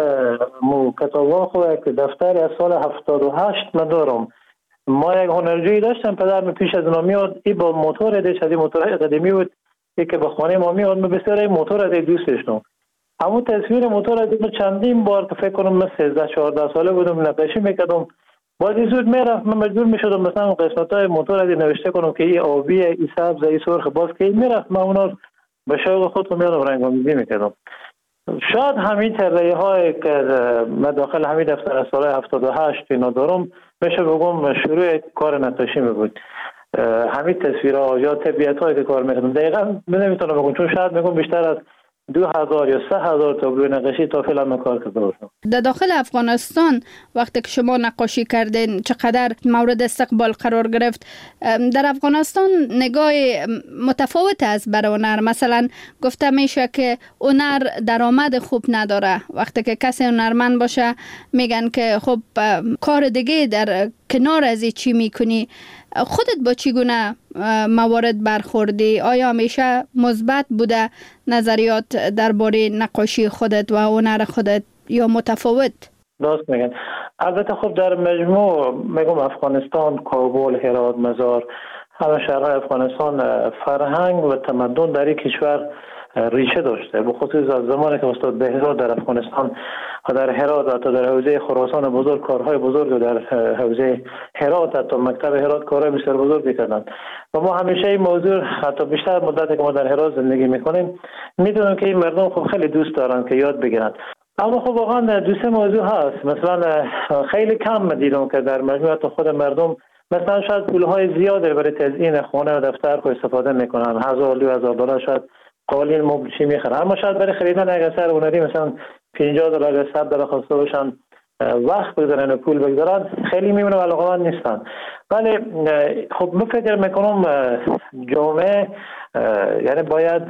مو کتابا خود که دفتری از سال هفتاد و هشت من دارم. ما یک هنرجویی داشتم، پدر من پیش از اونا میاد، ای با موتور دیش از این موتورهای قدیمی بود ای که به خانه ما میاد، من بسیار این موتور از دوست داشتم. همون تصویر موتور از این چندین بار که فکر کنم من سیزده چهارده ساله بودم نقاشی میکردم. بعد زود میرفت من مجبور میشدم مثلا قسمت های موتور از نوشته کنم که این آبیه، این سبز، این سرخ، باز که میرفت من اونا به شوق خودم میادم رنگ‌آمیزی میکردم. شاید همین طرحی های که من داخل همین دفتر از سال هفتاد و هشت اینا دارم میشه بگم شروع کار نقاشی می بود. همین تصویرها یا طبیعت هایی که کار میکردم دقیقا نمیتونم بگم، چون شاید میگم بیشتر از دو هزار یا سه هزار تابلو نقاشی تا فعلا من کار کرده باشم. در داخل افغانستان وقتی که شما نقاشی کردین چقدر مورد استقبال قرار گرفت؟ در افغانستان نگاه متفاوت است بر هنر. مثلا گفته میشه که هنر درآمد خوب نداره. وقتی که کسی هنرمند باشه میگن که خب کار دیگه در کنار از چی میکنی. خودت با چگونه موارد برخوردی؟ آیا همیشه مثبت بوده نظریات درباره نقاشی خودت و هنر خودت یا متفاوت؟ درست میگن. البته خب در مجموع میگم افغانستان، کابل، هرات، مزار، همه شهرهای افغانستان فرهنگ و تمدن در این کشور ریشه داشته. به خصوص از زمانی که استاد بهزاد در افغانستان و در هرات و حتی در حوزه خراسان بزرگ کارهای بزرگ و در حوزه هرات حتی مکتب هرات کارهای بسیار بزرگی کردن و ما همیشه این موضوع حتی بیشتر مدتی که ما در هرات زندگی میکنیم میدونیم که این مردم خب خیلی دوست دارن که یاد بگیرن. اما خب واقعا دو سه موضوع هست. مثلا خیلی کم دیدم که در مجموعه خود مردم مثلا شاید پولهای زیاده برای تزیین خانه و دفتر کو استفاده میکنن، هزار دو هزار دلار شاید قالین مبل چی میخرن، اما شاید برای خریدن یک اثر هنری مثلا پنجاه دلار یا صد دلار خواسته باشن وقت بگذارن و پول بگذارن، خیلی میمونه و علاقه‌مند نیستن. ولی خب من فکر میکنم جامعه یعنی باید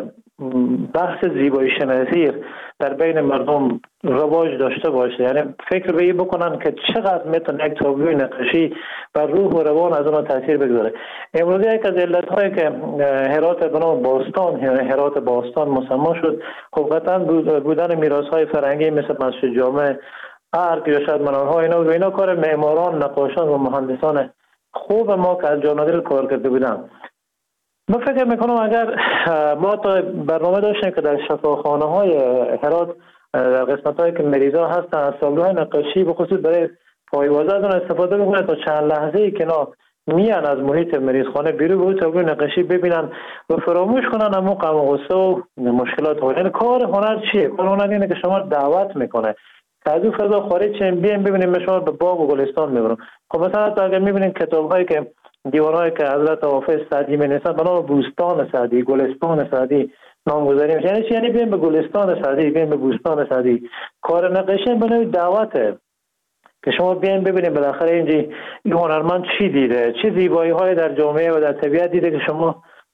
بحث زیبایی شناسی در بین مردم رواج داشته باشه، یعنی فکر به این بکنن که چقدر میتونه یک تابلوی نقاشی بر روح و روان از اون تاثیر بگذاره. امروز یک از علت‌هایی که هرات به نام باستان، یعنی هرات باستان مسما شد، خب قطعا بودن میراث‌های فرهنگی مثل مسجد جامع، ارگ یا شاید منارها، اینا و اینا کار معماران، نقاشان و مهندسان خوب ما که از جان و دل کار کرده بودن. من فکر میکنم اگر ما تا برنامه داشتیم که در شفاخانه های هرات در قسمت هایی که مریضا هستن از تابلوهای نقاشی به خصوص برای پایوازه از اون استفاده بکنه تا چند لحظه ای که نا میان از محیط مریضخانه بیرون به تابلوی نقاشی ببینن و فراموش کنن همون غم و غصه و مشکلات ها. یعنی کار هنر چیه؟ کار هنر اینه که شما دعوت میکنه که از اون فضا خارج شیم، بیایم ببینیم شما به باغ و گلستان میبرم. خب مثلا اگر میبینید کتاب هایی که دیوانهایی که حضرت حافظ سعدی می‌نویسن به نام بوستان سعدی، گلستان سعدی نامگذاری میشه. یعنی چی؟ یعنی بیایم به گلستان سعدی، بیایم به بوستان سعدی. کار نقاشی به نوعی دعوته که شما بیایم ببینیم بالاخره اینجا این هنرمند چی دیده، چه زیبایی‌هایی در جامعه و در طبیعت دیده که شما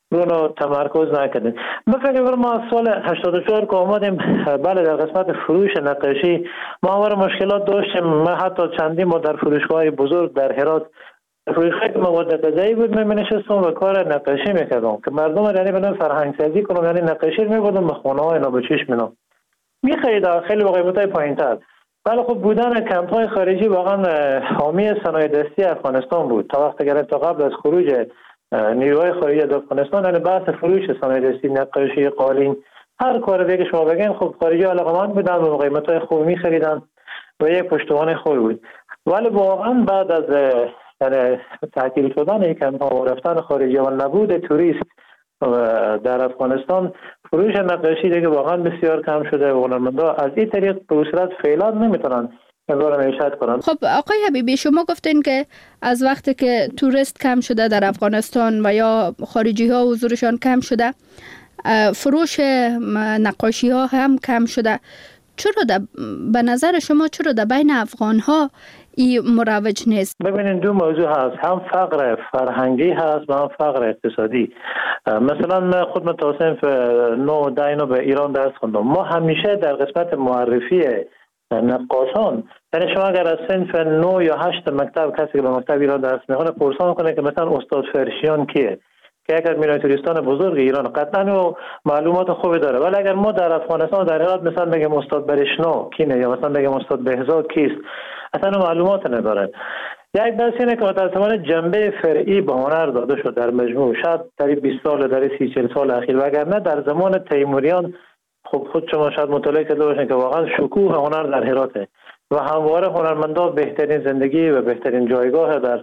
رو تمرکز نکردیم. من فکر کنم ما سال هشتاد و چهار که آمدیم، بله در قسمت فروش نقاشی ما همواره مشکلات داشتیم. من حتی چندین ما در فروشگاه بزرگ در هرات، فروشگاه که مواد غذایی بود، من نشستم و کار نقاشی میکردم که مردم یعنی بدون فرهنگ سازی کنم، یعنی نقاشی میبردم به خونه های اینا به چشم اینا میخرید خیلی با قیمتای پایینتر. ولی خب بودن کمپ های خارجی واقعا حامی صنایع دستی افغانستان بود تا وقتی که تا قبل از خروج نیروهای خارجی از افغانستان، یعنی بحث فروش صنایع دستی، نقاشی، قالین، هر کار دیگه شما بگین خب خارجی علاقمند بودن و قیمتای خوب میخریدن و یک پشتوانه خوبی بود. ولی واقعا بعد از یعنی تعطیل شدن این کمپ ها و رفتن خارجی و نبود توریست در افغانستان، فروش نقاشی دیگه واقعا بسیار کم شده و هنرمندا از این طریق به صورت فعلا نمیتونن امرار معیشت کنن. خب آقای حبیبی، شما گفتین که از وقتی که توریست کم شده در افغانستان و یا خارجی ها حضورشان کم شده، فروش نقاشی ها هم کم شده. چرا ده به نظر شما چرا ده بین افغان ها این مروج نیست؟ ببینید دو موضوع هست، هم فقر فرهنگی هست و هم فقر اقتصادی. مثلا من خود من تا صنف نو ده اینو به ایران درس خوندم. ما همیشه در قسمت معرفی نقاشان، یعنی شما اگر از صنف نو یا هشت مکتب کسی که به مکتب ایران درس میخونه پرسان کنه که مثلا استاد فرشیان کیه، که یک از میناتوریستان بزرگ ایران، قطعا و معلومات خوبی داره. ولی اگر ما در افغانستان در هرات مثلا بگیم استاد برشنا کینه یا مثلا بگیم استاد بهزاد کیست، اصلا معلومات نداره. یک بحث اینه که متاسفانه جنبه فرعی به هنر داده شد در مجموع، شاید در بیست سال در سی چهل سال اخیر، وگرنه در زمان تیموریان خب خود شما شاید مطالعه کرده باشین که واقعا شکوه هنر در هراته و همواره هنرمندا بهترین زندگی و بهترین جایگاه در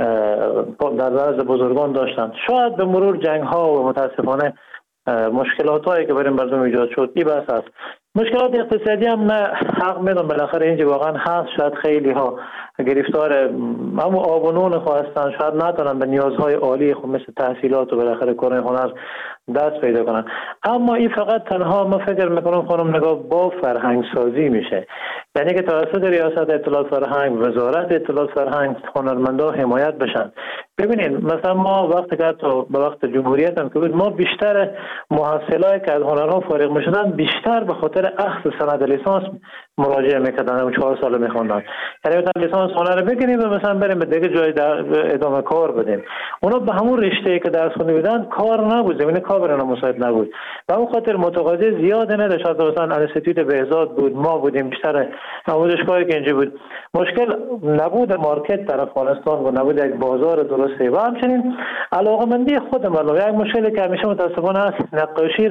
در نزد بزرگان داشتند. شاید به مرور جنگ ها و متاسفانه مشکلات هایی که برای مردم ایجاد شد این بحث است. مشکلات اقتصادی هم نه حق میدم بالاخره اینجا واقعا هست. شاید خیلی ها گرفتار همون آب و نون خواستن، شاید نتونن به نیازهای عالی خود مثل تحصیلات و بالاخره کار هنر دست پیدا کنن. اما این فقط تنها ما فکر میکنم خانم نگاه با فرهنگ سازی میشه، یعنی که توسط ریاست اطلاعات فرهنگ، وزارت اطلاعات فرهنگ هنرمندا حمایت بشن. ببینید مثلا ما وقتی که تو به وقت جمهوریت هم که بود، ما بیشتر محصلایی که از هنرها فارغ میشدن بیشتر به خاطر اخذ سند لیسانس مراجعه میکردن و چهار سال میخوندن. یعنی مثلا لیسانس هنر بگیریم و مثلا بریم به دیگه جای ادامه کار بدیم. اونا به همون رشته‌ای که درس خونده بودن کار نبود، زمین کار برای مساعد نبود و اون خاطر متقاضی زیاد نداشت. مثلا انستیتوت بهزاد بود، ما بودیم، بیشتر آموزشگاهی که اینجا بود. مشکل نبود مارکت در افغانستان و نبود یک بازار درسته و همچنین علاقمندی خود مردم. یک مشکلی که همیشه متاسفانه است، نقاشی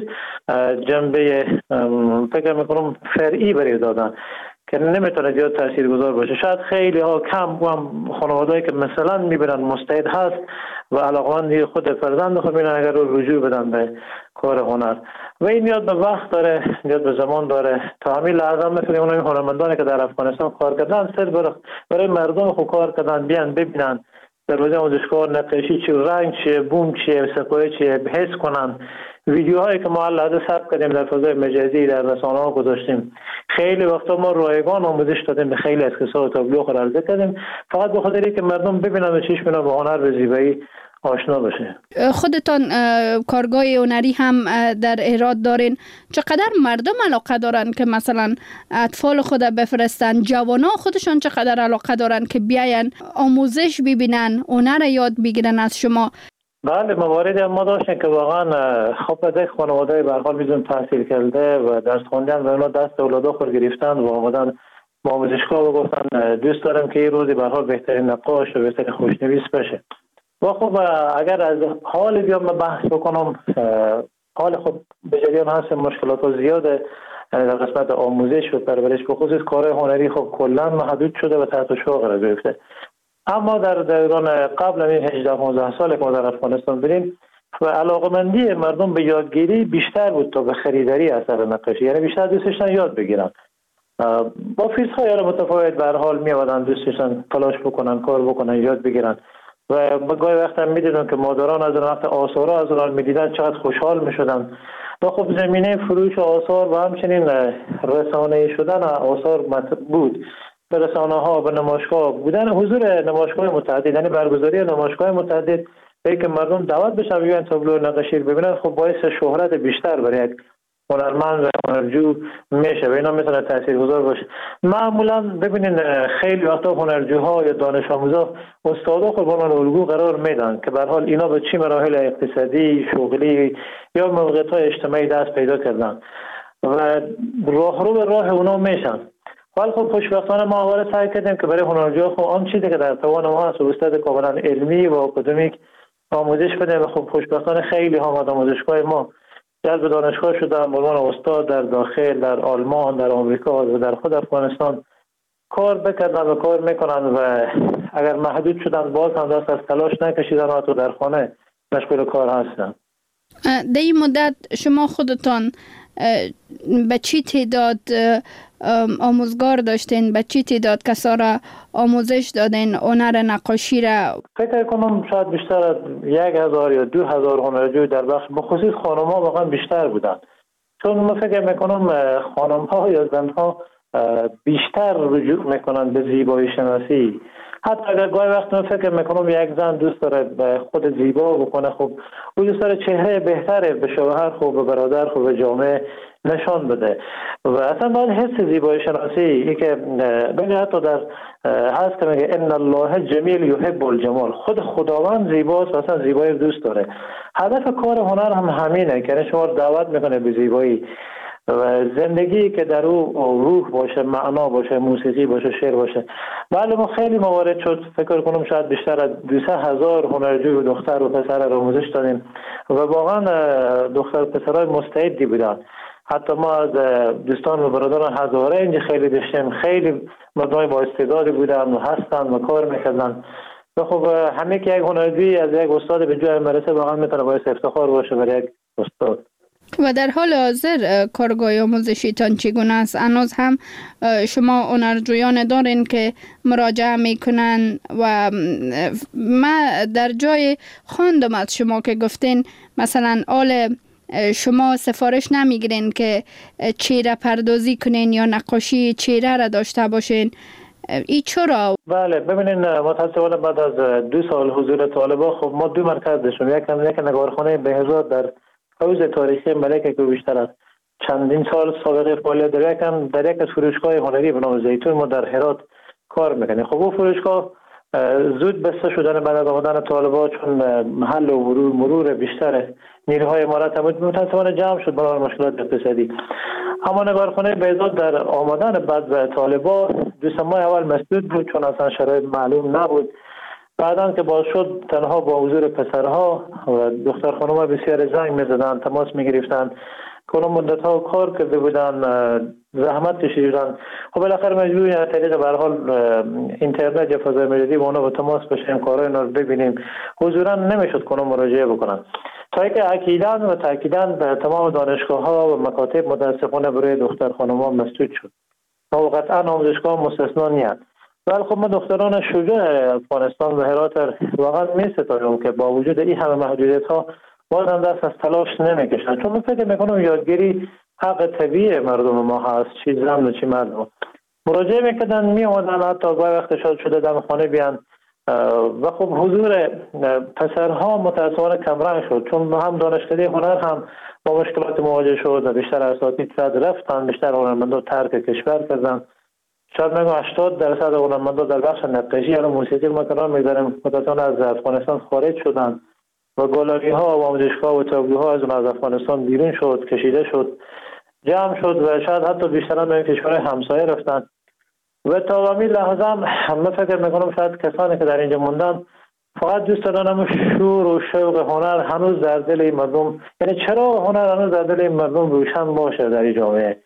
جنبه فکر میکنم فرعی برای دادن که نمیتونه زیاد تاثیرگذار باشه. شاید خیلی ها کم هم خانواده‌ای که مثلا میبینن مستعد هست و علاقمندی خود فرزند خود میبینن اگر رو رجوع بدن به کار هنر و این یاد به وقت داره، یاد به زمان داره. تا همین لحظه مثل اون هنرمندانی که در افغانستان کار کردن صرف برای مردم خود کار کردن، بیان ببینن در روزه آموزشگاه نقاشی چی، رنگ چیه، بوم چیه، سپایه چیه، حس کنن. ویدیوهایی که ما الان ثبت کردیم در فضای مجازی در رسانه‌ها گذاشتیم، خیلی وقتا ما رایگان آموزش دادیم به خیلی از کسا و تابلو خود عرضه کردیم، فقط به خاطر اینکه مردم ببینن و چشم اینا به هنر به زیبایی آشنا بشه. خودتان کارگاه هنری هم در هرات دارین، چقدر مردم علاقه دارن که مثلا اطفال خود بفرستن؟ جوانا خودشان چقدر علاقه دارن که بیاین آموزش ببینن، هنر یاد بگیرن از شما؟ بله، مواردی ما داشتیم که واقعا خب از یک خانواده به هر حال می‌دون تحصیل کرده و درس خوندن و اونا دست اولاد خود گرفتن و آمدن با آموزشگاه و گفتن دوست دارم که این روزی به هر حال بهترین نقاش و بهترین خوشنویس بشه. و خب اگر از حال بیام بحث بکنم، حال خب به جریان هست مشکلات ها زیاده، یعنی در قسمت آموزش و پرورش به خصوص کار هنری خب کلا محدود شده و تحت شعار قرار گرفته. اما در دوران قبل این هجده پانزده سال که ما در افغانستان بودیم و علاقمندی مردم به یادگیری بیشتر بود تا به خریداری اثر نقاشی، یعنی بیشتر دوست داشتن یاد بگیرن. با فیس‌های متفاوت به هر حال می‌آمدن، دوست داشتن تلاش بکنن، کار بکنن، یاد بگیرن و گاهی وقت هم می‌دیدن که مادران از اون وقت آثارها از اون می‌دیدن چقدر خوشحال می‌شدن. و خب زمینه فروش آثار و همچنین رسانه‌ای شدن آثار بود. به رسانه ها، به نمایشگاه بودن، حضور نمایشگاه متعدد، یعنی برگزاری نمایشگاه متعدد ای که مردم دعوت بشن بیان تابلو نقاشی ببینن، خب باعث شهرت بیشتر برای یک هنرمند و هنرجو میشه و اینا میتونه تاثیرگذار باشه. معمولا ببینین خیلی وقتا هنرجوها یا دانش آموزا استادا خود به عنوان الگو قرار میدن که به هر حال اینا به چه مراحل اقتصادی، شغلی یا موقعیت‌های اجتماعی دست پیدا کردن و راهرو به راه اونا میشن. ولی خب خوشبختانه ما اول سعی کردیم که برای هنرجوها خب آن چیزی که در توان ما هست و استاد کاملا علمی و اکادمیک آموزش بدیم و خب خوشبختانه خیلی ها آموزشگاه ما جلب دانشگاه شدن به عنوان استاد در داخل، در آلمان، در آمریکا و در خود افغانستان کار بکردن و کار میکنن و اگر محدود شدن باز هم دست از تلاش نکشیدن و تو در خانه مشغول کار هستن. در این مدت شما خودتان به چی تعداد آموزگار داشتین؟ به چی تعداد کسا را آموزش دادین هنر نقاشی را؟ فکر کنم شاید بیشتر از یک هزار یا دو هزار هنرجوی در بخش بخصوص خانم ها واقعا بیشتر بودن، چون من فکر میکنم خانم ها یا زن ها بیشتر رجوع میکنن به زیبایی شناسی. حتی اگر گاهی وقت من فکر میکنم یک زن دوست داره خود زیبا بکنه، خب او دوست داره چهره بهتره به شوهر، خب به برادر، خب به جامعه نشان بده و اصلا باید حس زیبایی شناسی ای که بگه حتی در هست که میگه ان الله جمیل یحب الجمال، خود خداوند زیباست و اصلا زیبایی دوست داره. هدف کار هنر هم همینه که شما دعوت میکنه به زیبایی و زندگی که در او روح باشه، معنا باشه، موسیقی باشه، شعر باشه. بله ما خیلی موارد شد، فکر کنم شاید بیشتر از دویست هزار هنرجو و دختر و پسر را آموزش دادیم و واقعا دختر و پسرای مستعدی بودن. حتی ما از دوستان و برادران هزاره اینجا خیلی داشتیم، خیلی مردمای با استعدادی بودن و هستن و کار میکردن و خب همه که یک هنرجوی از یک استاد به جای مرسه واقعا میتونه باعث افتخار باشه برای یک استاد. و در حال حاضر کارگاه آموزشیتان چگونه است؟ هنوز هم شما هنرجویان دارین که مراجعه میکنن و من در جای خواندم از شما که گفتین مثلا آل شما سفارش نمیگیرین که چهره پردازی کنین یا نقاشی چهره را داشته باشین، ای چرا؟ بله ببینین متاسفانه بعد از دو سال حضور طالبا خب ما دو مرکز داشتیم، یک یک نگارخانه بهزاد در حوض تاریخی ملکه که بیشتر از چندین سال سابقه فعالیت داره، یکم در یک از فروشگاه هنری به نام زیتون ما در هرات کار میکنیم. خب اون فروشگاه زود بسته شدن بعد از آمدن طالبا چون محل و مرور مرور بیشتر نیروهای امارت هم متاسفانه جمع شد برای مشکلات اقتصادی. اما نگارخانه بهزاد در آمدن بعد از طالبا دو سه ماه اول مسدود بود چون اصلا شرایط معلوم نبود. بعداً که باز شد تنها با حضور پسرها و دختر خانوما بسیار زنگ می‌زدن، تماس می‌گرفتن، کلا مدت‌ها کار کرده بودن، زحمت کشیدن. خب بالاخره مجبوریم از طریق به هر حال اینترنت یا فضای مجازی با اونا با تماس بشیم، کارهای اونا رو ببینیم. حضوراً نمیشد کنم مراجعه بکنن. تا اینکه اکیداً و تاکیداً تمام دانشگاه‌ها و مکاتب متأسفانه برای دختر خانوما مسدود شد. و قطعاً آموزشگاه مستثنا نیست. ولی خب ما دختران شجاع افغانستان و هرات واقعا می ستاریم که با وجود این همه محدودیت ها باز هم دست از تلاش نمیکشن، چون من فکر میکنم یادگیری حق طبیعی مردم ما هست، چی زن و چی مردم. مراجعه میکردن می آمدن حتی گاهی وقت شاد شده دم خانه بیان و خب حضور پسرها متاسفانه کمرنگ شد چون هم دانشکده هنر هم با مشکلات مواجه شد و بیشتر اساتید رفتن، بیشتر هنرمندا ترک کشور کردن. شاید میگم هشتاد درصد هنرمندا در بخش نقاشی یا موسیقی ما کنار می‌گذاریم متأسفانه از افغانستان خارج شدن و گالری ها و آموزشگاه و تابلوها از از افغانستان بیرون شد، کشیده شد، جمع شد و شاید حتی بیشتر به کشورهای همسایه رفتن و تا همین لحظه هم من فکر میکنم شاید کسانی که در اینجا موندن فقط دوست دارن شور و شوق هنر هنوز در دل این مردم، یعنی چرا هنر هنوز در دل این مردم روشن باشه در این جامعه.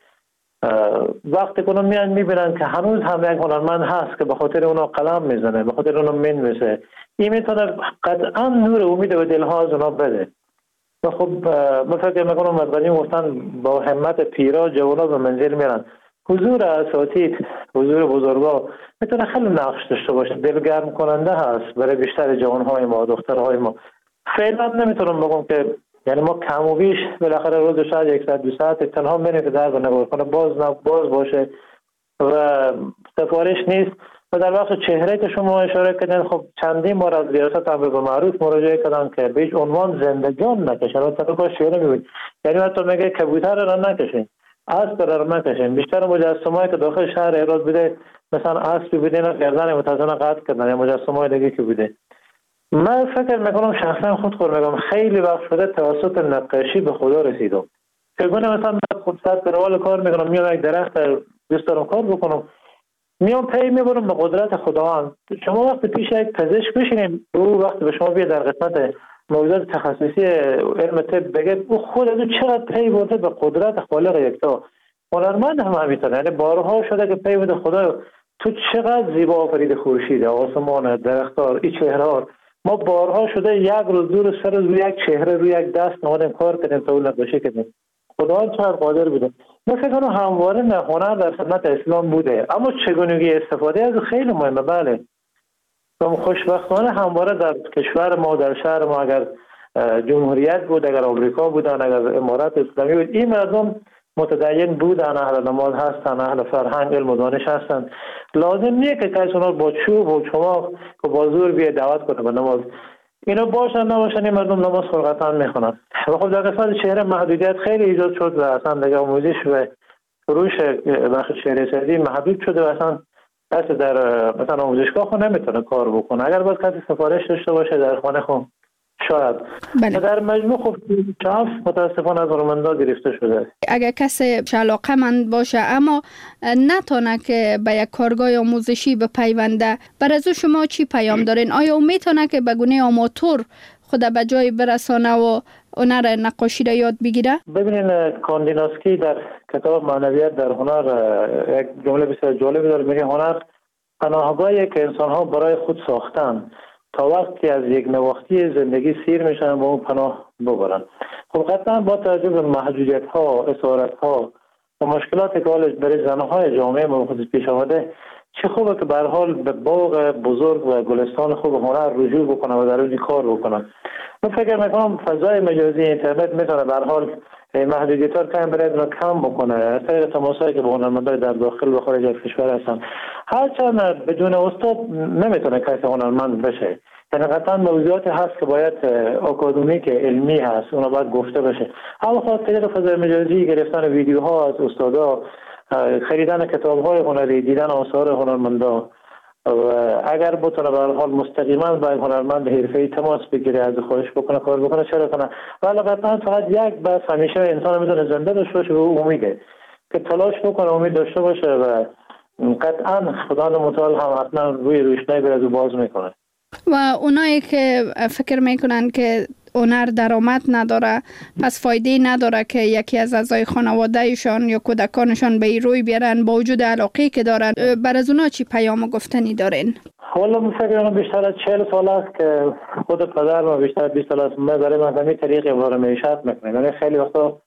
وقتی کنون میان میبینن که هنوز هم یک هنرمند هست که به خاطر اونا قلم میزنه، به خاطر اونا مینویسه، این میتونه قطعا نور امید و دلها از اونا بده. و خب من فکر میکنم مدنی گفتن با همت پیرا جوانا به منزل میرن. حضور اساتید، حضور بزرگا میتونه خیلی نقش داشته باشه، دلگرم کننده هست برای بیشتر جوانهای ما، دخترهای ما. فعلا نمیتونم بگم که یعنی ما کم و بیش بالاخره روز شاید یک ساعت دو ساعت تنها میریم که در نگارخانه باز باز باشه و سفارش نیست. و در وقت چهره که شما اشاره کردین، خب چندین بار از ریاست امر به معروف مراجعه کردن که به هیچ عنوان زندگان نکشن. و طبقه شعره میگوید، یعنی حتی میگه کبوتر را نکشین، اسب را نکشین. بیشتر مجسمه‌ای که داخل شهر هرات بوده مثلا اسبی بوده اینا گردن متزن قطع کردن یا مجسمه‌های دیگه که بوده. من فکر میکنم شخصا خود خود میگم خیلی وقت شده توسط نقاشی به خدا رسیدم. چگونه مثلا من خود ساعت به روال کار میکنم، میام یک درخت دوست دارم کار بکنم، میام پی میبرم به قدرت خداوند. شما وقت پیش یک پزشک بشینید او وقت به شما بیاد در قسمت موضوعات تخصصی علم طب بگه او خود از چقدر پی برده به قدرت خالق یکتا. هنرمند هم همینطور، یعنی بارها شده که پی بده خدا تو چقدر زیبا آفرید خورشید، آسمان، درختار، این چهره. ما بارها شده یک روز دو روز سر روز روی یک چهره روی یک دست نمادیم کار کردیم تا اون نقاشی کردیم. خدا چقدر قادر بوده. من فکر کنم همواره هنر در سنت اسلام بوده، اما چگونگی استفاده از خیلی مهمه. بله خوشبختانه همواره در کشور ما، در شهر ما، اگر جمهوریت بود، اگر آمریکا بودن، اگر امارات اسلامی بود، این مردم متدین بودن، اهل نماز هستن، اهل فرهنگ علم و دانش هستن. لازم نیه که کسی اونا با چوب و چماق و با زور بیه دعوت کنه به نماز. اینا باشن نباشن این مردم نماز فرقتن میخونن. و خب در قسمت چهره محدودیت خیلی ایجاد شد و اصلا دیگه آموزش و فروش بخش چهره سازی محدود شده و اصلا کسی در مثلا آموزشگاه خود نمیتونه کار بکنه. اگر باید کسی سفارش داشته باشه در خانه خود شاید. بله. در مجموع خب شاف متاسفانه از هنرمندا گرفته شده. اگر کسی علاقه‌مند باشه اما نتونه که به یک کارگاه آموزشی بپیونده، بر از شما چی پیام دارین؟ آیا او میتونه که به گونه آماتور خود به جای برسانه و هنر نقاشی را یاد بگیره؟ ببینین کاندیناسکی در کتاب معنویت در هنر یک جمله بسیار جالبی داره، میگه هنر پناهگاهی که انسان‌ها برای خود ساختن تا وقتی از یک نواختی زندگی سیر میشن با اون پناه ببرن. خب قطعا با توجه به محدودیت ها، اسارت ها و مشکلاتی که حال برای زنهای جامعه ما خودش پیش آمده، چه خوبه که به هر حال به باغ بزرگ و گلستان خوب هنر رجوع بکنه و در اون کار بکنه. من فکر میکنم فضای مجازی اینترنت میتونه به هر حال محدودیت ها کم برای کم بکنه از طریق تماسایی که با هنرمندای در داخل و خارج از کشور هستن. هرچند بدون استاد نمیتونه کسی هنرمند بشه. یعنی قطعا موضوعاتی هست که باید اکادمیک علمی هست، اونا باید گفته بشه. اما خاطر طریق فضای مجازی گرفتن ویدیوها از استادا، خریدن کتاب‌های هنری، دیدن آثار هنرمندا، اگر بتونه به هر حال مستقیما با هنرمند حرفه‌ای تماس بگیره، از خواهش بکنه کار بکنه، چرا کنه. ولی قطعا فقط یک بس همیشه انسان میتونه زنده داشته باشه و امیده که تلاش بکنه، امید داشته باشه و قطعا خدا متعال هم حتما روی روشنایی بر از باز میکنه. و اونایی که فکر میکنن که هنر درآمد نداره، پس فایده نداره که یکی از اعضای خانوادهشان یا کودکانشان به این روی بیارن با وجود علاقه که دارن، بر از اونا چی پیام گفتنی دارین؟ والا من فکر کنم بیشتر از چهل سال است که خود پدر ما بیشتر از بیست سال است ما برای من همین طریق ابزار معیشت میکنیم. یعنی خیلی وقتا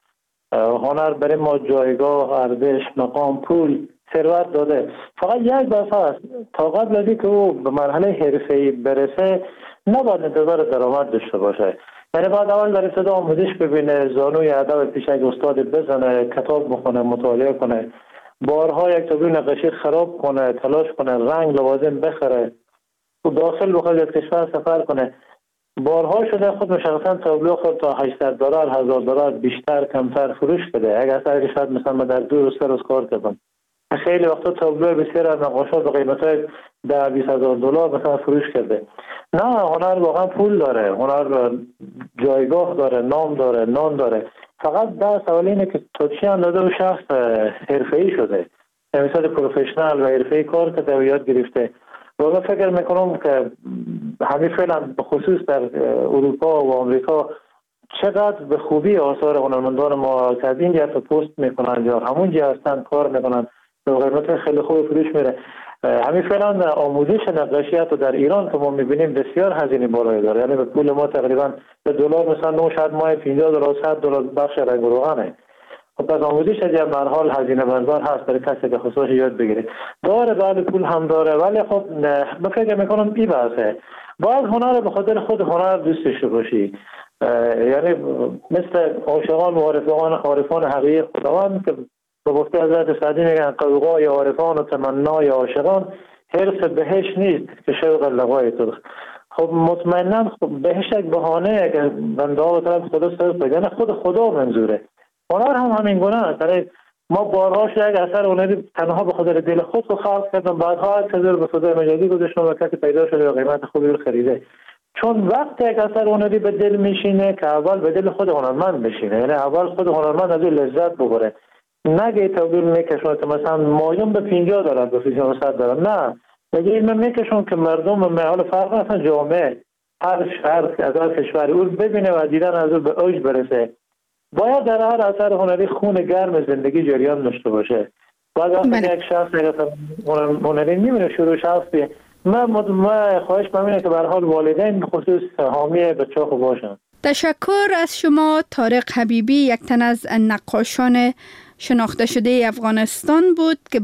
هنر برای ما جایگاه، ارزش، مقام، پول، ثروت داده. فقط یک بحث هست، تا قبل از اینکه او به مرحله حرفه‌ای برسه نباید انتظار درآمد داشته باشه. یعنی بعد اول در ابتدا آموزش ببینه، زانوی ادب پیش یک استاد بزنه، کتاب بخونه، مطالعه کنه، بارها یک تابلو نقاشی خراب کنه، تلاش کنه، رنگ لوازم بخره، تو داخل بخواد از کشور سفر کنه. بارها شده خود مشخصا تابلو خود تا هشتصد دلار، هزار دلار بیشتر کمتر فروش بده. اگر سر کشور مثلا ما در دو روز سه روز کار کردم، خیلی وقتا تابلو بسیار از نقاشات به قیمت‌های ده بیست هزار دلار مثلا فروش کرده. نه، هنر واقعا پول داره، هنر جایگاه داره، نام داره، نام داره. فقط در سوال اینه که تا چی اندازه و شخص حرفه‌ای شده، مثلا پروفشنال و حرفه‌ای کار کرده و یاد گرفته. و من فکر میکنم که همین فعلا به خصوص در اروپا و آمریکا چقدر به خوبی آثار هنرمندان ما که از این جهت پست میکنن یا همون جهت هستن کار میکنن به قیمت خیلی خوب فروش میره. همین فعلا آموزش نقاشی حتی در ایران که ما میبینیم بسیار هزینه بالایی داره. یعنی به پول ما تقریبا به دلار مثلا نوشد ماه پنجاه دلار صد دلار بخش رنگ و روغنه. خب پس آموزش در هر حال هزینه بردار هست برای کسی که خصوص یاد بگیره. داره بعد پول هم داره، ولی خب من فکر میکنم این بحثه. باید هنر به خاطر خود هنر دوست داشته باشی. یعنی مثل عاشقان و عارفان عارفان حقیقی خداوند که به گفته حضرت سعدی میگن قوقای عارفان و تمنای عاشقان، حرف بهش نیست که شوق لقای ترخ. خب مطمئنا خب بهش یک بهانه که بنده ها طرف خدا سر پیدا، خود خدا منظوره. هنر هم همین گونه است. ما بارهاش یک اثر هنری تنها به خاطر دل خود رو خلق کردم، بعدها از هزار به فضای مجازی گذاشتم و کسی پیدا شده و قیمت خوبی رو خریده. چون وقت یک اثر هنری به دل میشینه که اول به دل خود هنرمند بشینه، یعنی اول خود هنرمند از لذت ببره، نگه تبدیل میکشونه که مثلا مایون به پنجاه دلار به فیزیون صد دلار، نه نگه این میکشون که مردم محال فرق اصلا جامعه هر شهر از هر کشوری اون ببینه و دیدن از اون به اوج برسه. باید در هر اثر هنری خون گرم زندگی جریان داشته باشه. بعد وقتی یک شخص هنری میبینه شروع شخصی، من ما خواهش می‌کنم که به هر حال والدین به خصوص حامی بچه‌ها خوب باشن. تشکر از شما. طارق حبیبی یک تن از نقاشان شناخته شده افغانستان بود که